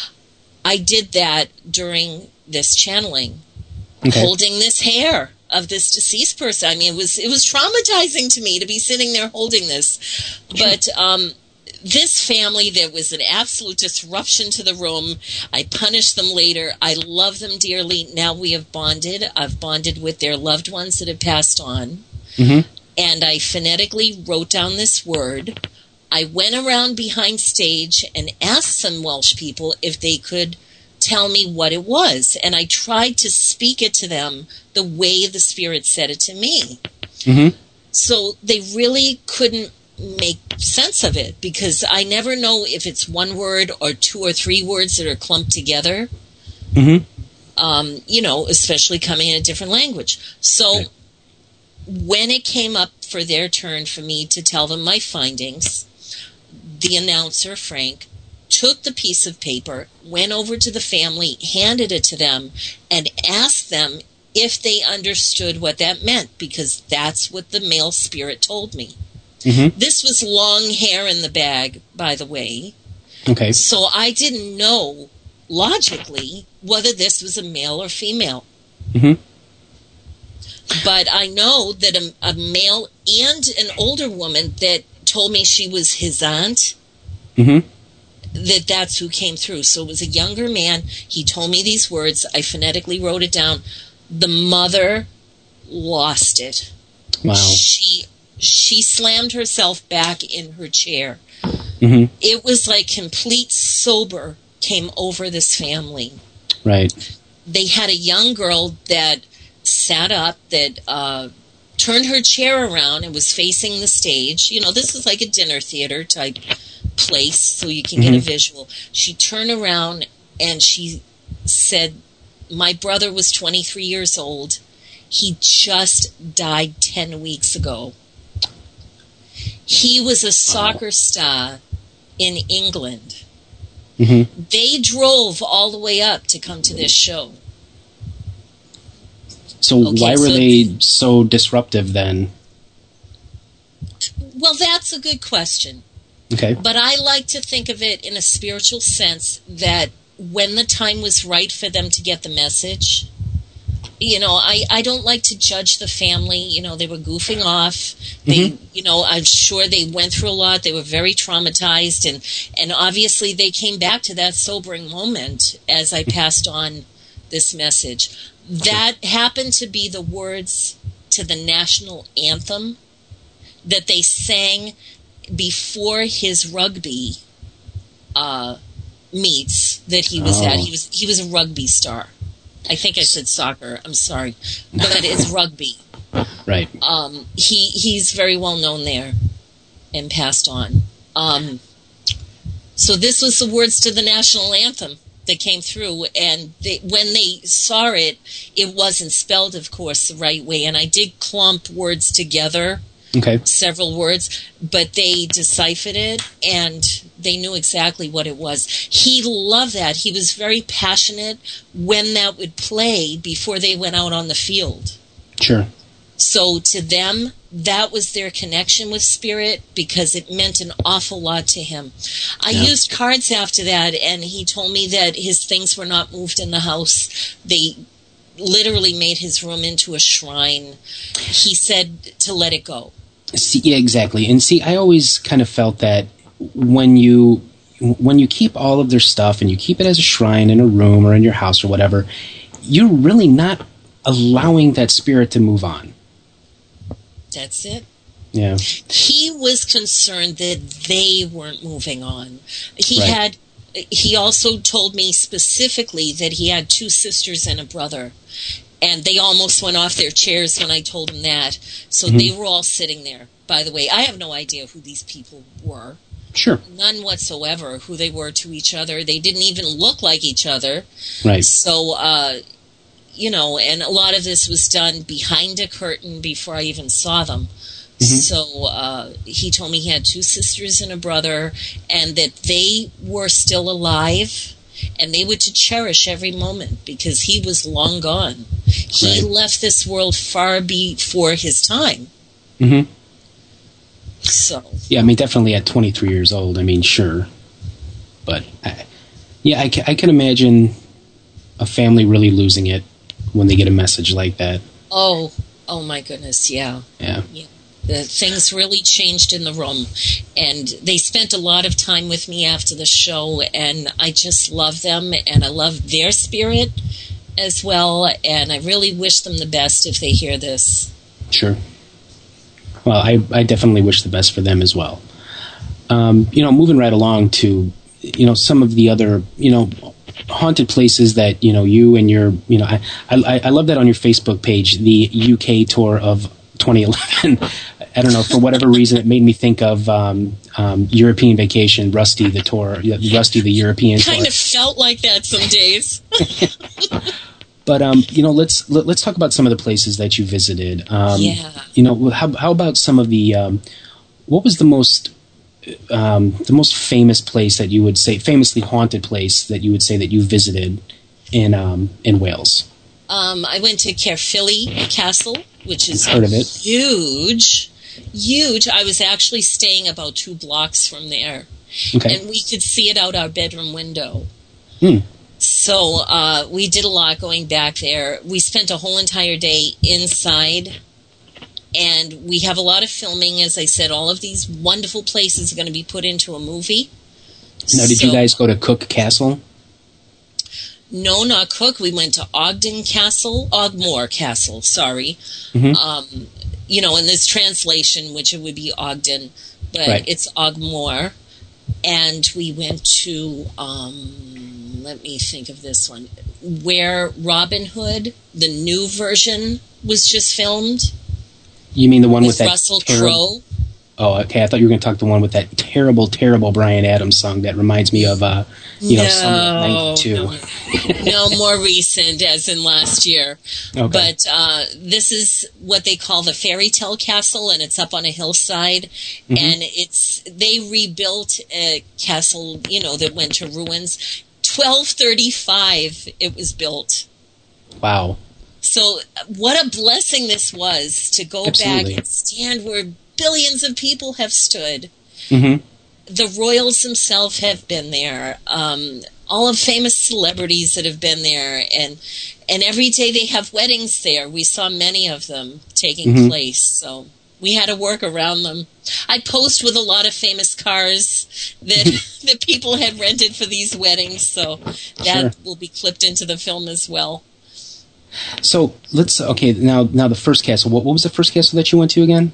I did that during this channeling, Okay. holding this hair of this deceased person. I mean, it was it was traumatizing to me to be sitting there holding this. But um, this family, there was an absolute disruption to the room. I punished them later. I love them dearly. Now we have bonded. I've bonded with their loved ones that have passed on. Mm-hmm. And I phonetically wrote down this word. I went around behind stage and asked some Welsh people if they could tell me what it was. And I tried to speak it to them the way the spirit said it to me. Mm-hmm. So they really couldn't make sense of it, because I never know if it's one word or two or three words that are clumped together. Mm-hmm. Um, you know, especially coming in a different language. So Okay. when it came up for their turn for me to tell them my findings, the announcer, Frank, took the piece of paper, went over to the family, handed it to them, and asked them if they understood what that meant, because that's what the male spirit told me. Mm-hmm. This was long hair in the bag, by the way. Okay. So I didn't know, logically, whether this was a male or female. Mm-hmm. But I know that a, a male and an older woman that told me she was his aunt, Mm-hmm. that that's who came through. So it was a younger man. He told me these words. I phonetically wrote it down. The mother lost it. Wow. She she slammed herself back in her chair. Mm-hmm. It was like complete sober came over this family. Right. They had a young girl that sat up, that uh, turned her chair around and was facing the stage. You know, this is like a dinner theater type place, so you can get Mhm. a visual. She turned around and she said my brother was twenty-three years old. He just died ten weeks ago. He was a soccer star in England. Mm-hmm. They drove all the way up to come to this show. So Okay, why were so- they so disruptive then? Well, that's a good question. Okay. But I like to think of it in a spiritual sense that when the time was right for them to get the message, you know, I, I don't like to judge the family. You know, they were goofing off. They, Mhm. you know, I'm sure they went through a lot. They were very traumatized. And, and obviously they came back to that sobering moment as I passed on this message. That happened to be the words to the national anthem that they sang before his rugby uh, meets that he was Oh. at. He was he was a rugby star. I think I said soccer. I'm sorry, but it's rugby. Right. Um, he he's very well known there, and passed on. Um, so this was the words to the national anthem that came through, and they, when they saw it, it wasn't spelled, of course, the right way. And I did clump words together. Okay. Several words, but they deciphered it and they knew exactly what it was. He loved that. He was very passionate when that would play before they went out on the field. Sure. So to them, that was their connection with spirit because it meant an awful lot to him. I Yeah. used cards after that, and he told me that his things were not moved in the house. They literally made his room into a shrine. He said to let it go. See, yeah, exactly. And see, I always kind of felt that when you when you keep all of their stuff and you keep it as a shrine in a room or in your house or whatever, you're really not allowing that spirit to move on. That's it. Yeah. He was concerned that they weren't moving on. He Right. had. He also told me specifically that he had two sisters and a brother, and they almost went off their chairs when I told him that. So Mhm. they were all sitting there. By the way, I have no idea who these people were. Sure. None whatsoever who they were to each other. They didn't even look like each other. Right. So, uh, you know, and a lot of this was done behind a curtain before I even saw them. Mhm. So uh, he told me he had two sisters and a brother, and that they were still alive, and they were to cherish every moment because he was long gone. He Right. left this world far before his time. hmm So, Yeah, I mean, definitely at twenty-three years old. I mean, sure. But, I, yeah, I can, I can imagine a family really losing it when they get a message like that. oh, oh my goodness, yeah. Yeah. Yeah. The things really changed in the room, and they spent a lot of time with me after the show, and I just love them, and I love their spirit as well, and I really wish them the best if they hear this. Sure. Well, I, I definitely wish the best for them as well. Um, you know, moving right along to, you know, some of the other, you know, haunted places that, you know, you and your, you know, I, I, I love that on your Facebook page, the U K tour of twenty eleven. I don't know, for whatever reason, it made me think of um, um, European Vacation, Rusty the tour, Rusty the European tour. Kind of felt like that some days. But um, you know, let's let, let's talk about some of the places that you visited. Um, Yeah. You know, how how about some of the um, what was the most um, the most famous place that you would say, famously haunted place that you would say that you visited in um, in Wales? Um, I went to Caerphilly Castle, which is Heard of it. huge, huge. I was actually staying about two blocks from there, Okay. and we could see it out our bedroom window. Hmm. So uh, we did a lot going back there. We spent a whole entire day inside, and we have a lot of filming. As I said, all of these wonderful places are going to be put into a movie. Now, did you So- guys go to Cook Castle? No, not Cook. We went to Ogden Castle, Ogmore Castle, sorry. Mhm. Um, you know, in this translation, which it would be Ogden, but Right. it's Ogmore. And we went to, um, let me think of this one, where Robin Hood, the new version, was just filmed You mean the one with, with that Russell terrible- Crowe. Oh, okay. I thought you were going to talk the one with that terrible, terrible Bryan Adams song that reminds me of, uh, you know, no, Summer of ninety-two. No, no, more recent, as in last year. Okay. But uh, this is what they call the Fairy Tale Castle, and it's up on a hillside. Mm-hmm. And it's they rebuilt a castle, you know, that went to ruins. twelve thirty-five, it was built. Wow. So what a blessing this was to go Absolutely. back and stand where billions of people have stood. Mm-hmm. The royals themselves have been there. Um, all of famous celebrities that have been there. And and every day they have weddings there. We saw many of them taking Mm-hmm. place. So we had to work around them. I posed with a lot of famous cars that, that people had rented for these weddings. So that Sure. will be clipped into the film as well. So let's, okay, now now the first castle. What, what was the first castle that you went to again?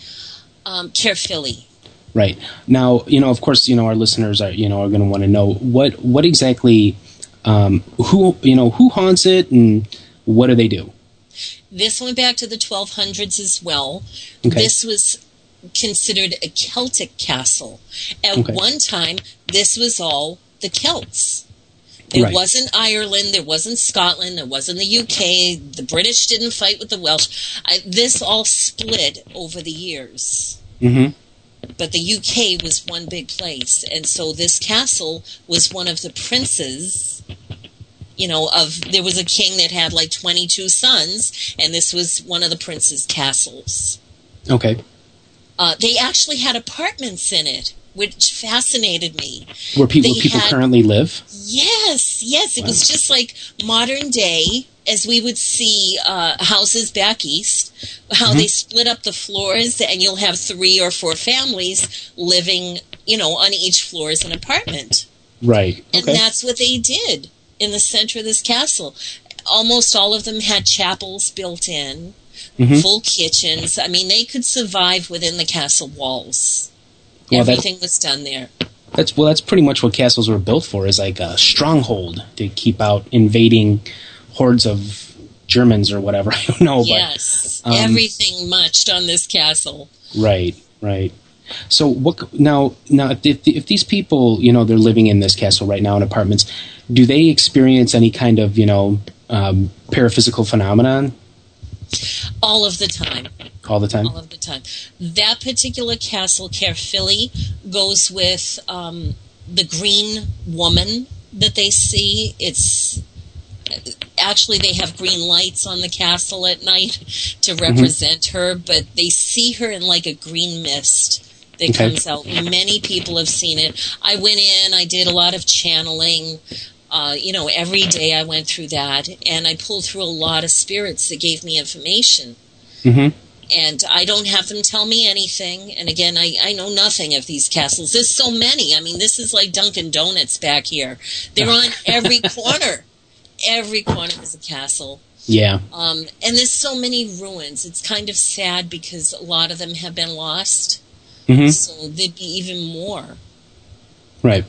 Um, Caerphilly. Right. Now, you know, of course, you know, our listeners are, you know, are going to want to know what, what exactly, um, who, you know, who haunts it and what do they do? This went back to the twelve hundreds as well. Okay. This was considered a Celtic castle. At Okay. one time, this was all the Celts. There Right. wasn't Ireland, there wasn't Scotland, there wasn't the U K, the British didn't fight with the Welsh. I, this all split over the years. Mm-hmm. But the U K was one big place. And so this castle was one of the princes, you know, of, there was a king that had like twenty-two sons, and this was one of the prince's castles. Okay. Uh, they actually had apartments in it, which fascinated me. Where people, They people had- currently live? Yes, yes. It was just like modern day, as we would see uh, houses back east, how Mm-hmm. they split up the floors, and you'll have three or four families living, you know, on each floor as an apartment. Right. And Okay. that's what they did in the center of this castle. Almost all of them had chapels built in, Mhm. full kitchens. I mean, they could survive within the castle walls. Well, that- Everything was done there. That's well. That's pretty much what castles were built for. Is like a stronghold to keep out invading hordes of Germans or whatever. I don't know. Yes, But, um, everything muched on this castle. Right. Right. So what now? Now, if, if these people, you know, they're living in this castle right now in apartments, do they experience any kind of, you know, um, paraphysical phenomenon All of the time. all the time? All of the time. That particular castle, Caerphilly, goes with um, the green woman that they see. It's actually, they have green lights on the castle at night to represent her, but they see her in like a green mist that Okay. comes out. Many people have seen it. I went in, I did a lot of channeling. Uh, you know, every day I went through that, and I pulled through a lot of spirits that gave me information. Mm-hmm. And I don't have them tell me anything. And again, I, I know nothing of these castles. There's so many. I mean, this is like Dunkin' Donuts back here. They're on every corner. Every corner is a castle. Yeah. Um, and there's so many ruins. It's kind of sad because a lot of them have been lost. Mm-hmm. So there'd be even more. Right.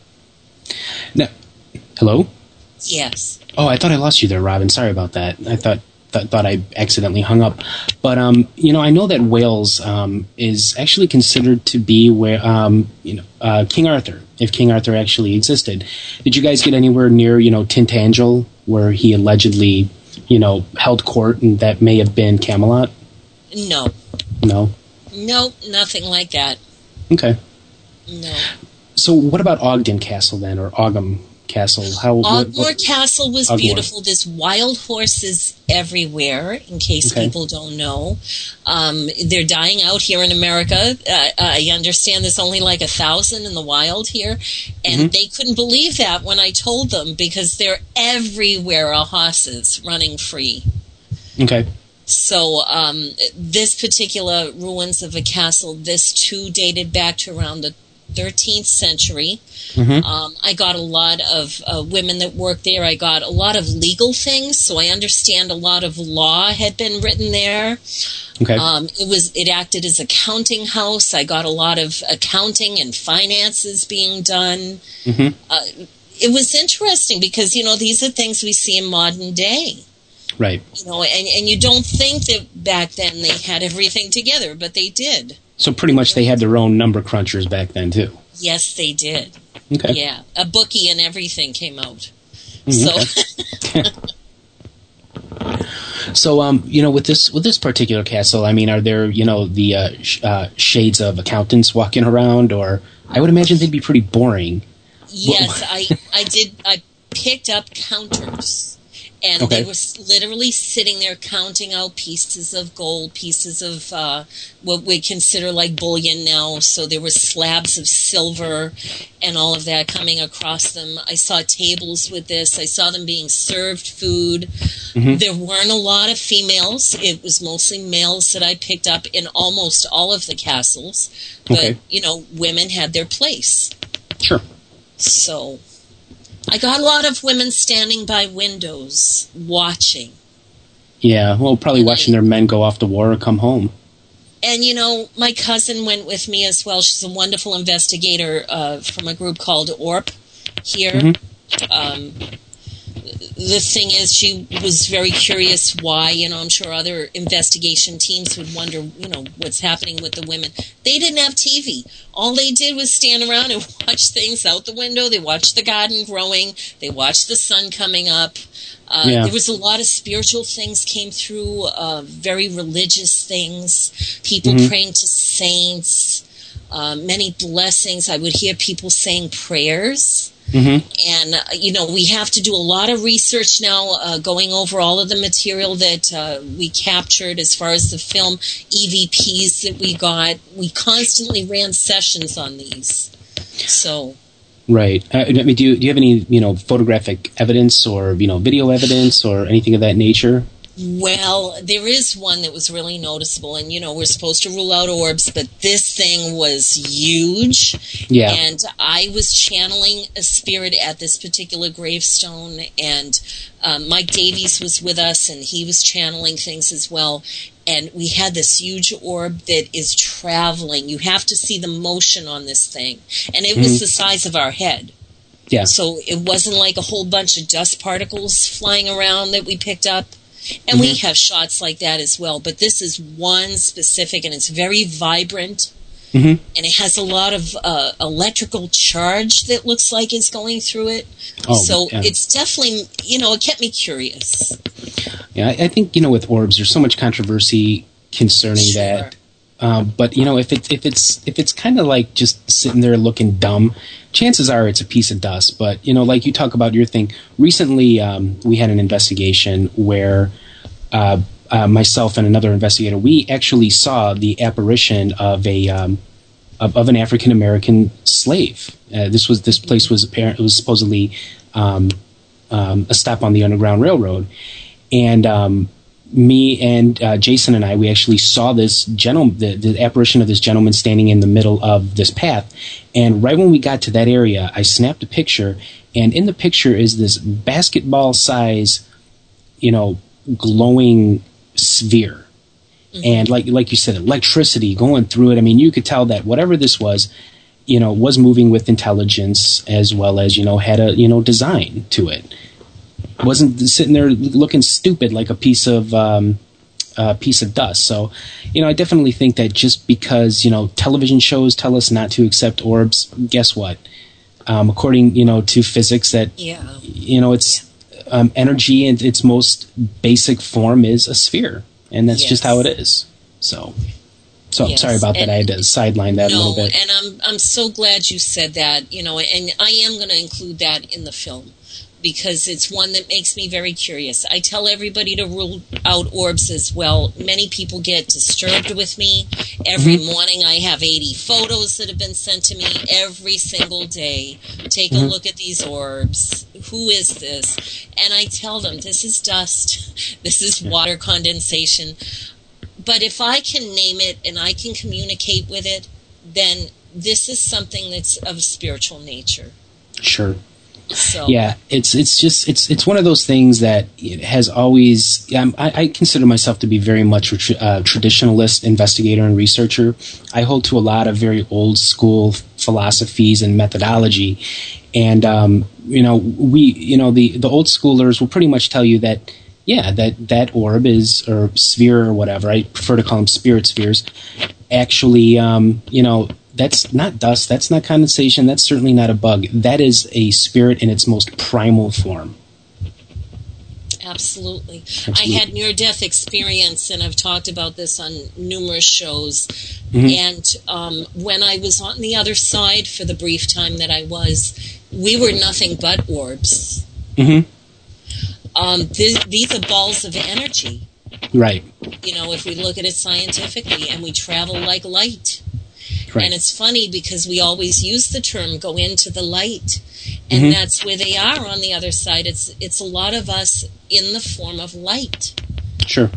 Now, hello? Yes. Oh, I thought I lost you there, Robin. Sorry about that. I thought th- thought I accidentally hung up. But um, you know, I know that Wales um, is actually considered to be where um, you know uh, King Arthur, if King Arthur actually existed. Did you guys get anywhere near you know Tintagel, where he allegedly you know held court, and that may have been Camelot? No. No. No, nothing like that. Okay. No. So what about Ogden Castle then, or Ogham Castle? How? what- Ogmore what- Castle was Ogmore. beautiful. There's wild horses everywhere, in case Okay. people don't know. Um, they're dying out here in America. Uh, I understand there's only like a thousand in the wild here. And Mhm. they couldn't believe that when I told them, because they're everywhere are horses running free. Okay. So um, this particular ruins of a castle, this too dated back to around the thirteenth century. Mhm. Um, I got a lot of uh, women that worked there. I got a lot of legal things, so I understand a lot of law had been written there. Okay. Um, it was it acted as a counting house. I got a lot of accounting and finances being done. Mhm. Uh, it was interesting because you know these are things we see in modern day. Right. You know, and, and you don't think that back then they had everything together, but they did. So pretty much they had their own number crunchers back then, too. Yes, they did. Okay. Yeah, a bookie and everything came out. Mm, so, okay. So, um, you know, with this with this particular castle, I mean, are there, you know, the uh, sh- uh, shades of accountants walking around, or I would imagine they'd be pretty boring. Yes, I I did. I picked up counters. And okay. they were literally sitting there counting out pieces of gold, pieces of uh, what we consider like bullion now. So there were slabs of silver and all of that coming across them. I saw tables with this. I saw them being served food. Mm-hmm. There weren't a lot of females. It was mostly males that I picked up in almost all of the castles. But, okay. you know, women had their place. Sure. So I got a lot of women standing by windows watching. Yeah, well, probably watching their men go off to war or come home. And, you know, my cousin went with me as well. She's a wonderful investigator uh, from a group called O R P here. Mm-hmm. Um, the thing is, she was very curious why, you know, I'm sure other investigation teams would wonder, you know, what's happening with the women. They didn't have T V. All they did was stand around and watch things out the window. They watched the garden growing. They watched the sun coming up. Uh, yeah. There was a lot of spiritual things came through, uh, very religious things, people mm-hmm. praying to saints, uh, many blessings. I would hear people saying prayers. Mm-hmm. And, uh, you know, we have to do a lot of research now, uh, going over all of the material that uh, we captured as far as the film E V Ps that we got. We constantly ran sessions on these. So... Right. Uh, I mean, do you, do you have any, you know, photographic evidence or, you know, video evidence or anything of that nature? Well, there is one that was really noticeable, and, you know, we're supposed to rule out orbs, but this thing was huge. Yeah. And I was channeling a spirit at this particular gravestone, and um, Mike Davies was with us, and he was channeling things as well. And we had this huge orb that is traveling. You have to see the motion on this thing. And it was mm-hmm. the size of our head. Yeah. So it wasn't like a whole bunch of dust particles flying around that we picked up. And mm-hmm. we have shots like that as well. But this is one specific, and it's very vibrant. Mm-hmm. And it has a lot of uh, electrical charge that looks like it's going through it. Oh, so yeah. It's definitely, you know, it kept me curious. Yeah, I, I think, you know, with orbs, there's so much controversy concerning sure. that. Um, but, you know, if, it, if it's if it's kind of like just sitting there looking dumb, chances are it's a piece of dust. But, you know, like you talk about your thing, recently um, we had an investigation where uh, uh, myself and another investigator, we actually saw the apparition of a um, of, of an African American slave. Uh, this was this place was apparent, it was supposedly um, um, a stop on the Underground Railroad. And um, me and uh, Jason and I, we actually saw this gentleman, the, the apparition of this gentleman standing in the middle of this path. And right when we got to that area, I snapped a picture. And in the picture is this basketball size, you know, glowing sphere. Mm-hmm. And like like you said, electricity going through it. I mean, you could tell that whatever this was, you know, was moving with intelligence as well as, you know, had a, you know, design to it. Wasn't sitting there looking stupid like a piece of um, a piece of dust. So, you know, I definitely think that just because, you know, television shows tell us not to accept orbs, guess what? Um, according, you know, to physics, that yeah. you know, it's um, energy in its most basic form is a sphere, and that's yes. just how it is. So, so yes. sorry about that. And I had to sideline that no, a little bit. And I'm I'm so glad you said that. You know, and I am going to include that in the film, because it's one that makes me very curious. I tell everybody to rule out orbs as well. Many people get disturbed with me. Every mm-hmm. morning I have eighty photos that have been sent to me every single day. Take mm-hmm. a look at these orbs. Who is this? And I tell them, this is dust. This is water condensation. But if I can name it and I can communicate with it, then this is something that's of spiritual nature. Sure. So. Yeah, it's it's just it's it's one of those things that it has always. Um, I, I consider myself to be very much a tra- uh, traditionalist investigator and researcher. I hold to a lot of very old school philosophies and methodology, and um, you know we you know the the old schoolers will pretty much tell you that yeah that that orb is or sphere or whatever. I prefer to call them spirit spheres. actually, um, you know, that's not dust, that's not condensation, that's certainly not a bug. That is a spirit in its most primal form. Absolutely. Absolutely. I had near-death experience, and I've talked about this on numerous shows. Mm-hmm. And um, when I was on the other side for the brief time that I was, we were nothing but orbs. Mm-hmm. Um, th- these are balls of energy. Right. You know, if we look at it scientifically, and we travel like light. Right. And it's funny because we always use the term "go into the light," and Mm-hmm. that's where they are on the other side. It's it's a lot of us in the form of light. Sure.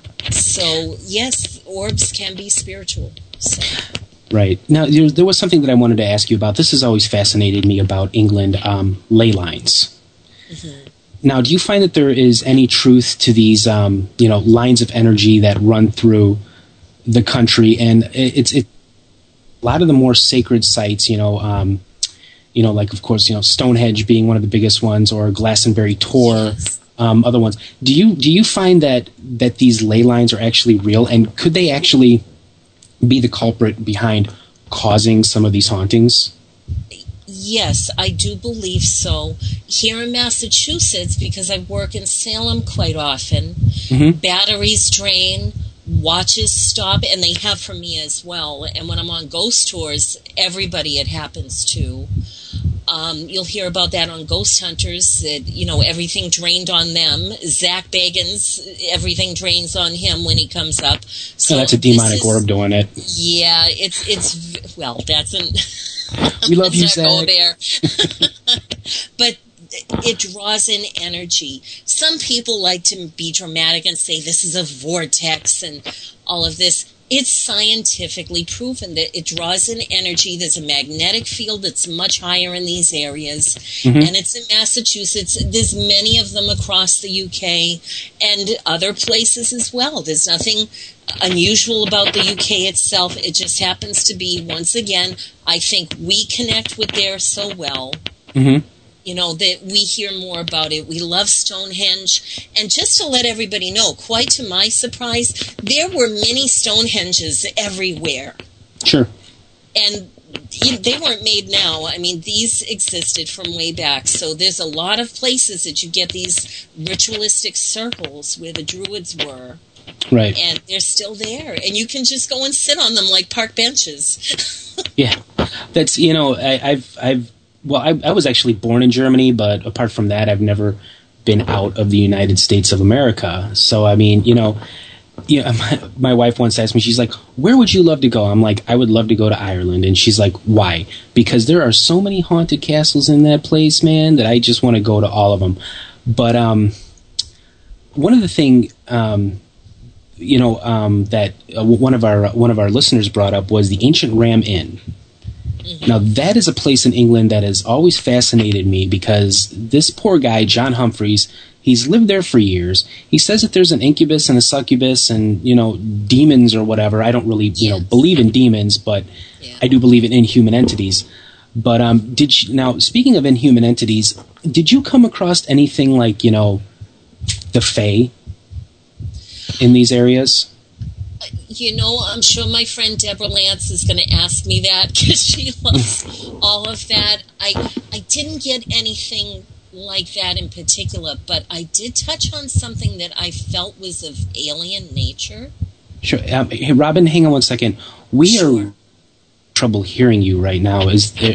So yes, orbs can be spiritual. So. Right. Now, there, there was something that I wanted to ask you about. This has always fascinated me about England, um, ley lines. Mm-hmm. Now, do you find that there is any truth to these, um, you know, lines of energy that run through the country? And it, it's it, a lot of the more sacred sites, you know, um, you know, like of course, you know, Stonehenge being one of the biggest ones, or Glastonbury Tor, Yes. um, other ones. Do you do you find that that these ley lines are actually real, and could they actually be the culprit behind causing some of these hauntings? Yes, I do believe so. Here in Massachusetts, because I work in Salem quite often, Mm-hmm. batteries drain, watches stop, and they have for me as well. And when I'm on ghost tours, everybody it happens to. Um, you'll hear about that on Ghost Hunters, that, you know, everything drained on them. Zach Bagans, everything drains on him when he comes up. So So that's a this demonic is- orb doing it. Yeah, it's, it's well, that's an... We love you, Let's not go Zach. there. But it draws in energy. Some people like to be dramatic and say this is a vortex and all of this. It's scientifically proven that it draws in energy. There's a magnetic field that's much higher in these areas. Mhm. And it's in Massachusetts. There's many of them across the U K and other places as well. There's nothing unusual about the U K itself. It just happens to be, once again, I think we connect with there so well. Mm-hmm. You know, that we hear more about it. We love Stonehenge. And just to let everybody know, quite to my surprise, there were many Stonehenges everywhere. Sure. And you- they weren't made now. I mean, these existed from way back. So there's a lot of places that you get these ritualistic circles where the Druids were. Right. And they're still there. And you can just go and sit on them like park benches. Yeah. That's, you know, I, I've, I've, well, I, I was actually born in Germany, but apart from that, I've never been out of the United States of America. So, I mean, you know, you know, my, my wife once asked me, she's like, where would you love to go? I'm like, I would love to go to Ireland. And she's like, why? Because there are so many haunted castles in that place, man, that I just want to go to all of them. But um, one of the thing, um, you know, um, that uh, one of our one of our listeners brought up was the Ancient Ram Inn. Now, that is a place in England that has always fascinated me, because this poor guy, John Humphreys, he's lived there for years. He says that there's an incubus and a succubus and, you know, demons or whatever. I don't really, you know, believe in demons, but I do believe in inhuman entities. But um, did you, now, speaking of inhuman entities, did you come across anything like, you know, the Fae in these areas? You know, I'm sure my friend Deborah Lance is going to ask me that because she loves all of that. I I didn't get anything like that in particular, but I did touch on something that I felt was of alien nature. Sure. Um, hey, Robin, hang on one second. We Sure. are trouble hearing you right now. Is there,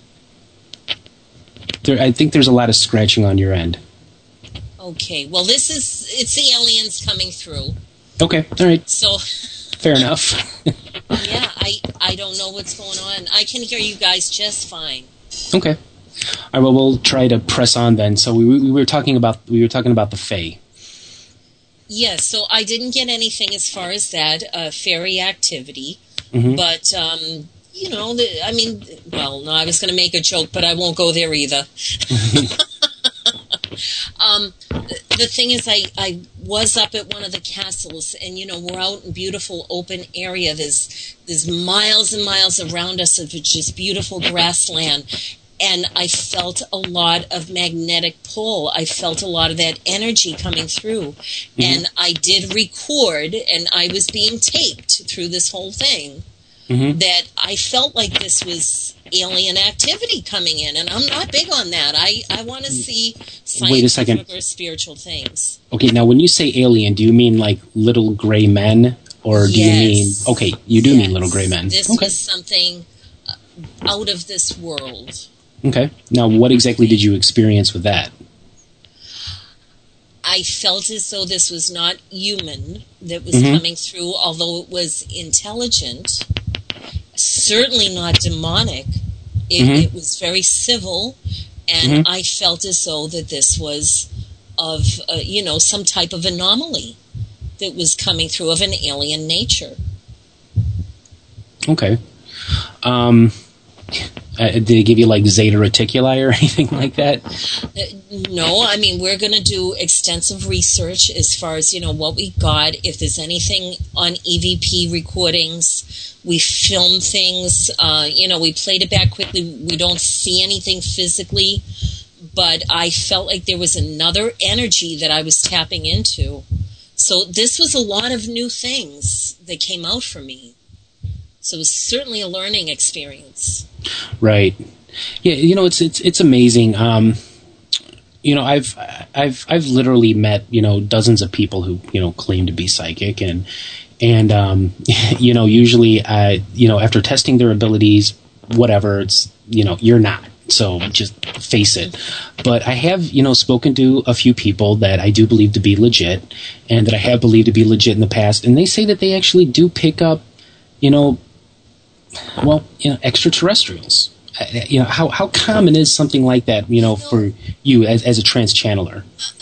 there? I think there's a lot of scratching on your end. Okay, well, this is, it's the aliens coming through. Okay, all right, So, fair enough. yeah, I, I don't know what's going on. I can hear you guys just fine. Okay. All right. Well, we'll try to press on then. So we, we were talking about we were talking about the Fae. Yes, so I didn't get anything as far as that, uh, fairy activity. Mhm. But, um, you know, the, I mean, well, no, I was going to make a joke, but I won't go there either. um, the, the thing is, I, I was up at one of the castles, and, you know, we're out in beautiful open area. There's, there's miles and miles around us of just beautiful grassland. and I felt a lot of magnetic pull. I felt a lot of that energy coming through. Mm-hmm. And I did record, and I was being taped through this whole thing, mm-hmm. that I felt like this was alien activity coming in. And I'm not big on that. I, I want to see scientific or spiritual things. Okay, now when you say alien, do you mean like little gray men? Or do yes. you mean... Okay, you do yes. mean little gray men. This okay. was something out of this world. Okay. Now, what exactly did you experience with that? I felt as though this was not human that was mm-hmm. coming through, although it was intelligent. Certainly not demonic. It, mm-hmm. it was very civil, and mm-hmm. I felt as though that this was of, uh, you know, some type of anomaly that was coming through of an alien nature. Okay. Um, uh, did it give you like Zeta Reticuli or anything like that? Uh, no, I mean, we're going to do extensive research as far as, you know, what we got. If there's anything on E V P recordings, we film things. Uh, you know, we played it back quickly. We don't see anything physically, but I felt like there was another energy that I was tapping into. So this was a lot of new things that came out for me. So it was certainly a learning experience. Right. Yeah, you know, it's it's it's amazing. Um, you know, I've I've I've literally met, you know, dozens of people who, you know, claim to be psychic, and and um, you know, usually uh, you know, after testing their abilities, whatever, it's, you know, you're not. So just face it. But I have, you know, spoken to a few people that I do believe to be legit, and that I have believed to be legit in the past, and they say that they actually do pick up, you know, well, you know, extraterrestrials. You know, how how common is something like that, you know, for you as as a trance channeler?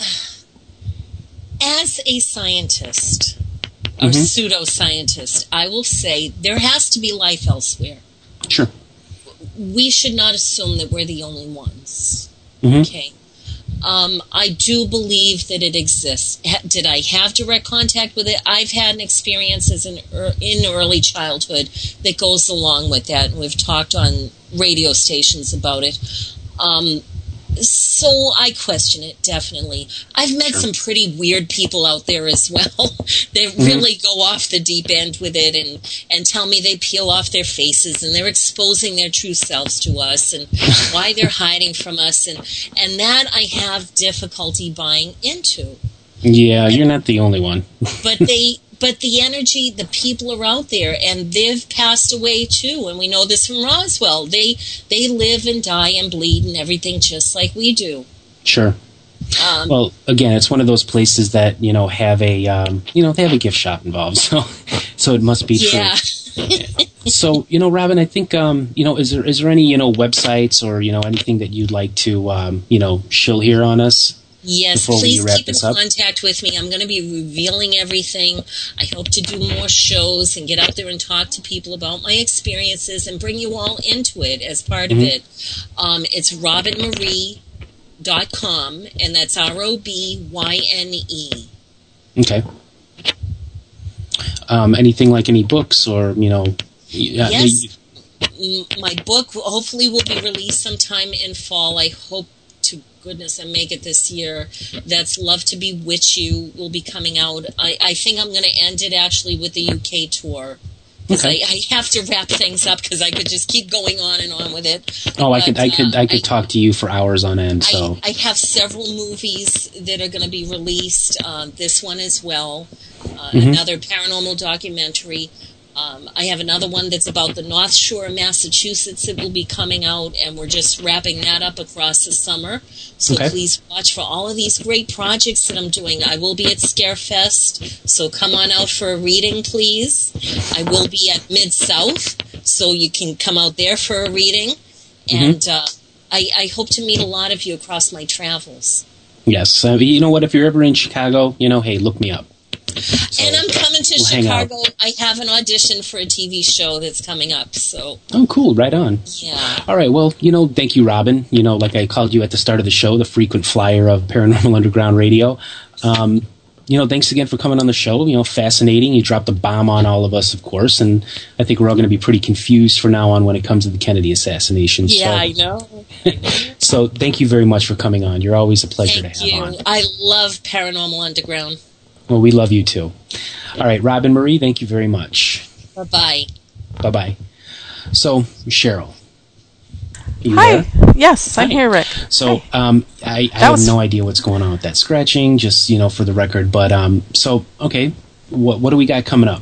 As a scientist, or mm-hmm. pseudo-scientist, I will say there has to be life elsewhere. Sure. We should not assume that we're the only ones. Mm-hmm. Okay. Um, I do believe that it exists. Ha- did I have direct contact with it? I've had an experience as an er- in early childhood that goes along with that, and we've talked on radio stations about it. Um, so I question it, definitely. I've met sure. some pretty weird people out there as well that mm-hmm. really go off the deep end with it and, and tell me they peel off their faces and they're exposing their true selves to us and why they're hiding from us. And, and that I have difficulty buying into. Yeah, and, you're not the only one. but they... But the energy, the people are out there, and they've passed away too. And we know this from Roswell. They they live and die and bleed and everything just like we do. Sure. Um, well, again, it's one of those places that, you know, have a um, you know they have a gift shop involved, so so it must be yeah. true. So, you know, Robin, I think um, you know, is there is there any, you know, websites or, you know, anything that you'd like to um, you know, shill here on us? Yes, please keep in contact with me. I'm going to be revealing everything. I hope to do more shows and get out there and talk to people about my experiences and bring you all into it as part mm-hmm. of it. Um, it's robin marie dot com, and that's R O B Y N E. Okay. Um, anything like any books or, you know... Yes. You, my book hopefully will be released sometime in fall. I hope to goodness and make it this year. That's Love to Bewitch You will be coming out. I, I think I'm going to end it actually with the U K tour. Because okay. I, I have to wrap things up because I could just keep going on and on with it. Oh, but, I could I could uh, I could I, talk to you for hours on end. So I, I have several movies that are going to be released. Uh, this one as well. Uh, mm-hmm. Another paranormal documentary. Um, I have another one that's about the North Shore of Massachusetts that will be coming out, and we're just wrapping that up across the summer. So okay. please watch for all of these great projects that I'm doing. I will be at Scarefest, so come on out for a reading, please. I will be at Mid-South, so you can come out there for a reading. Mm-hmm. And uh, I, I hope to meet a lot of you across my travels. Yes. Uh, you know what? If you're ever in Chicago, you know, hey, look me up. So and I'm coming to we'll Chicago. I have an audition for a T V show that's coming up. So. Oh, cool. Right on. Yeah. All right. Well, you know, thank you, Robin. You know, like I called you at the start of the show, the frequent flyer of Paranormal Underground Radio. Um, you know, thanks again for coming on the show. You know, fascinating. You dropped a bomb on all of us, of course, and I think we're all going to be pretty confused from now on when it comes to the Kennedy assassination. Yeah, so, I know. So thank you very much for coming on. You're always a pleasure Thank to have you. on. I love Paranormal Underground. Well, we love you too. All right, Rob and Marie, thank you very much. Bye-bye. Bye-bye. So, Cheryl. You Hi. there? Yes, I'm Hi. here, Rick. So, um, I, I That have was- no idea what's going on with that scratching, just, you know, for the record. But, um, so, okay, what what do we got coming up?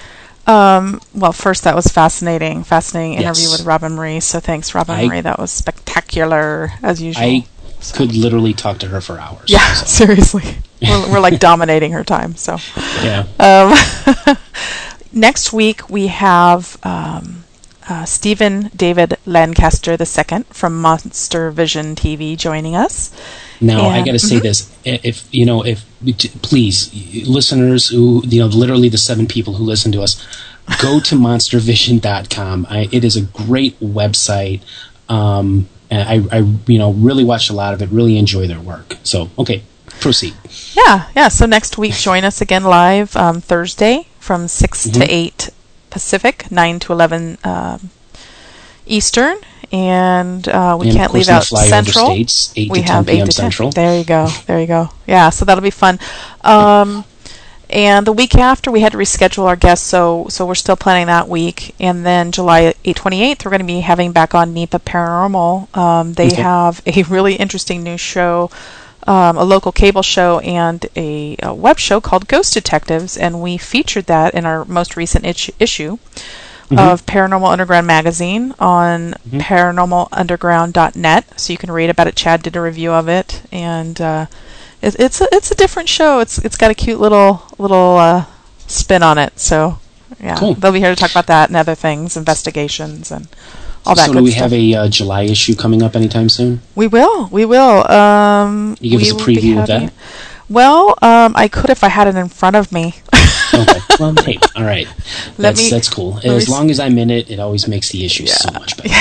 Um, well, first, that was fascinating. Fascinating interview Yes. with Robin Marie. So thanks, Robin I- Marie. That was spectacular, as usual. I could literally talk to her for hours. yeah, seriously. We're, we're like dominating her time. So, Yeah. Um, next week, we have um, uh, Stephen David Lancaster the Second from Monster Vision T V joining us. Now, I And- got to say Mhm. this: if you know, if please, listeners who you know, literally the seven people who listen to us, go to monster vision dot com. I, it is a great website. Um, and I, I, you know, really watched a lot of it. Really enjoy their work. So, okay, proceed. Yeah, yeah. So next week, join us again live um, Thursday from six Mhm. to eight Pacific, nine to eleven um, Eastern, and uh, we And of can't course, leave in out flyover Central. states, eight we to ten have p.m. eight to ten. Central. There you go. There you go. Yeah. So that'll be fun. Um, and the week after, we had to reschedule our guests, so so we're still planning that week. And then July twenty-eighth, we're going to be having back on NEPA Paranormal. Um, they Okay. have a really interesting new show. Um, a local cable show and a, a web show called Ghost Detectives, and we featured that in our most recent itch- issue Mhm. of Paranormal Underground magazine on Mhm. paranormal underground dot net. So you can read about it. Chad did a review of it, and uh, it, it's a, it's a different show. It's it's got a cute little little uh, spin on it. So yeah, Cool. they'll be here to talk about that and other things, investigations and all that so, good do we stuff. have a uh, July issue coming up anytime soon? We will. We will. Um, You give we us a will be preview of having- that? Well, um, I could if I had it in front of me. Okay. Well, hey, all right. Let That's me- that's cool. let me As s- long as I'm in it, it always makes the issue so much better.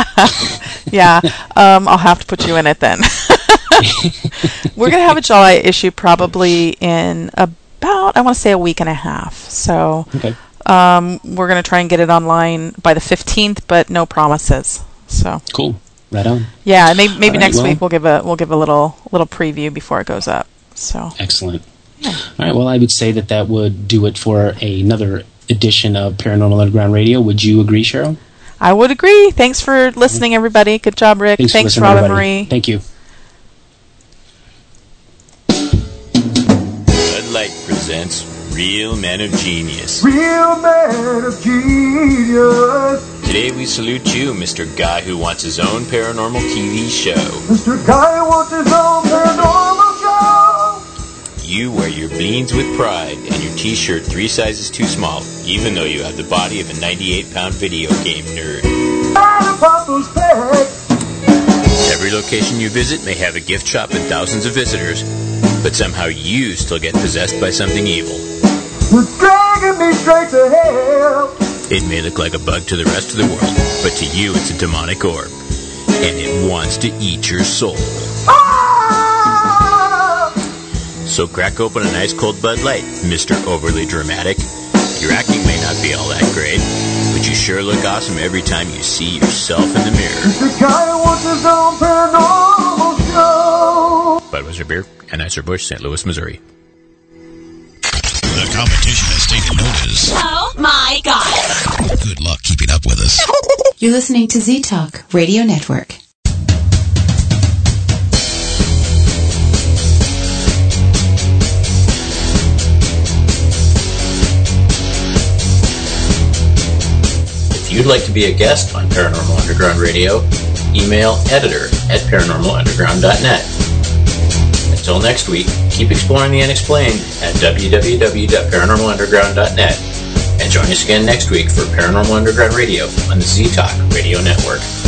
yeah. Um, I'll have to put you in it then. We're going to have a July issue probably in about, I want to say, a week and a half. So Okay. um, we're going to try and get it online by the fifteenth, but no promises. So Cool. Right on. yeah, and maybe, maybe All right, next well- week we'll give a we'll give a little little preview before it goes up. So Excellent. All right. Well, I would say that that would do it for another edition of Paranormal Underground Radio. Would you agree, Cheryl? I would agree. Thanks for listening, everybody. Good job, Rick. Thanks, Thanks, for listening, Robin everybody. Marie. Thank you. Bud Light presents Real Men of Genius. Real man of genius. Today we salute you, Mister Guy who wants his own paranormal T V show. Mister Guy wants his own paranormal show. You wear your bleens with pride and your t-shirt three sizes too small, even though you have the body of a ninety-eight pound video game nerd. Out of Papa's pecs. Every location you visit may have a gift shop and thousands of visitors, but somehow you still get possessed by something evil. You're dragging me straight to hell. It may look like a bug to the rest of the world, but to you it's a demonic orb, and it wants to eat your soul. Ah! So crack open a nice cold Bud Light, Mister Overly Dramatic. Your acting may not be all that great, but you sure look awesome every time you see yourself in the mirror. Mister Guy wants his own paranormal show. Budweiser Beer, Anheuser-Busch, Saint Louis, Missouri. The competition has taken notice. Oh my God. Good luck keeping up with us. You're listening to Z-Talk Radio Network. If you'd like to be a guest on Paranormal Underground Radio, email editor at paranormal underground dot net. Until next week, keep exploring the unexplained at w w w dot paranormal underground dot net and join us again next week for Paranormal Underground Radio on the Z-Talk Radio Network.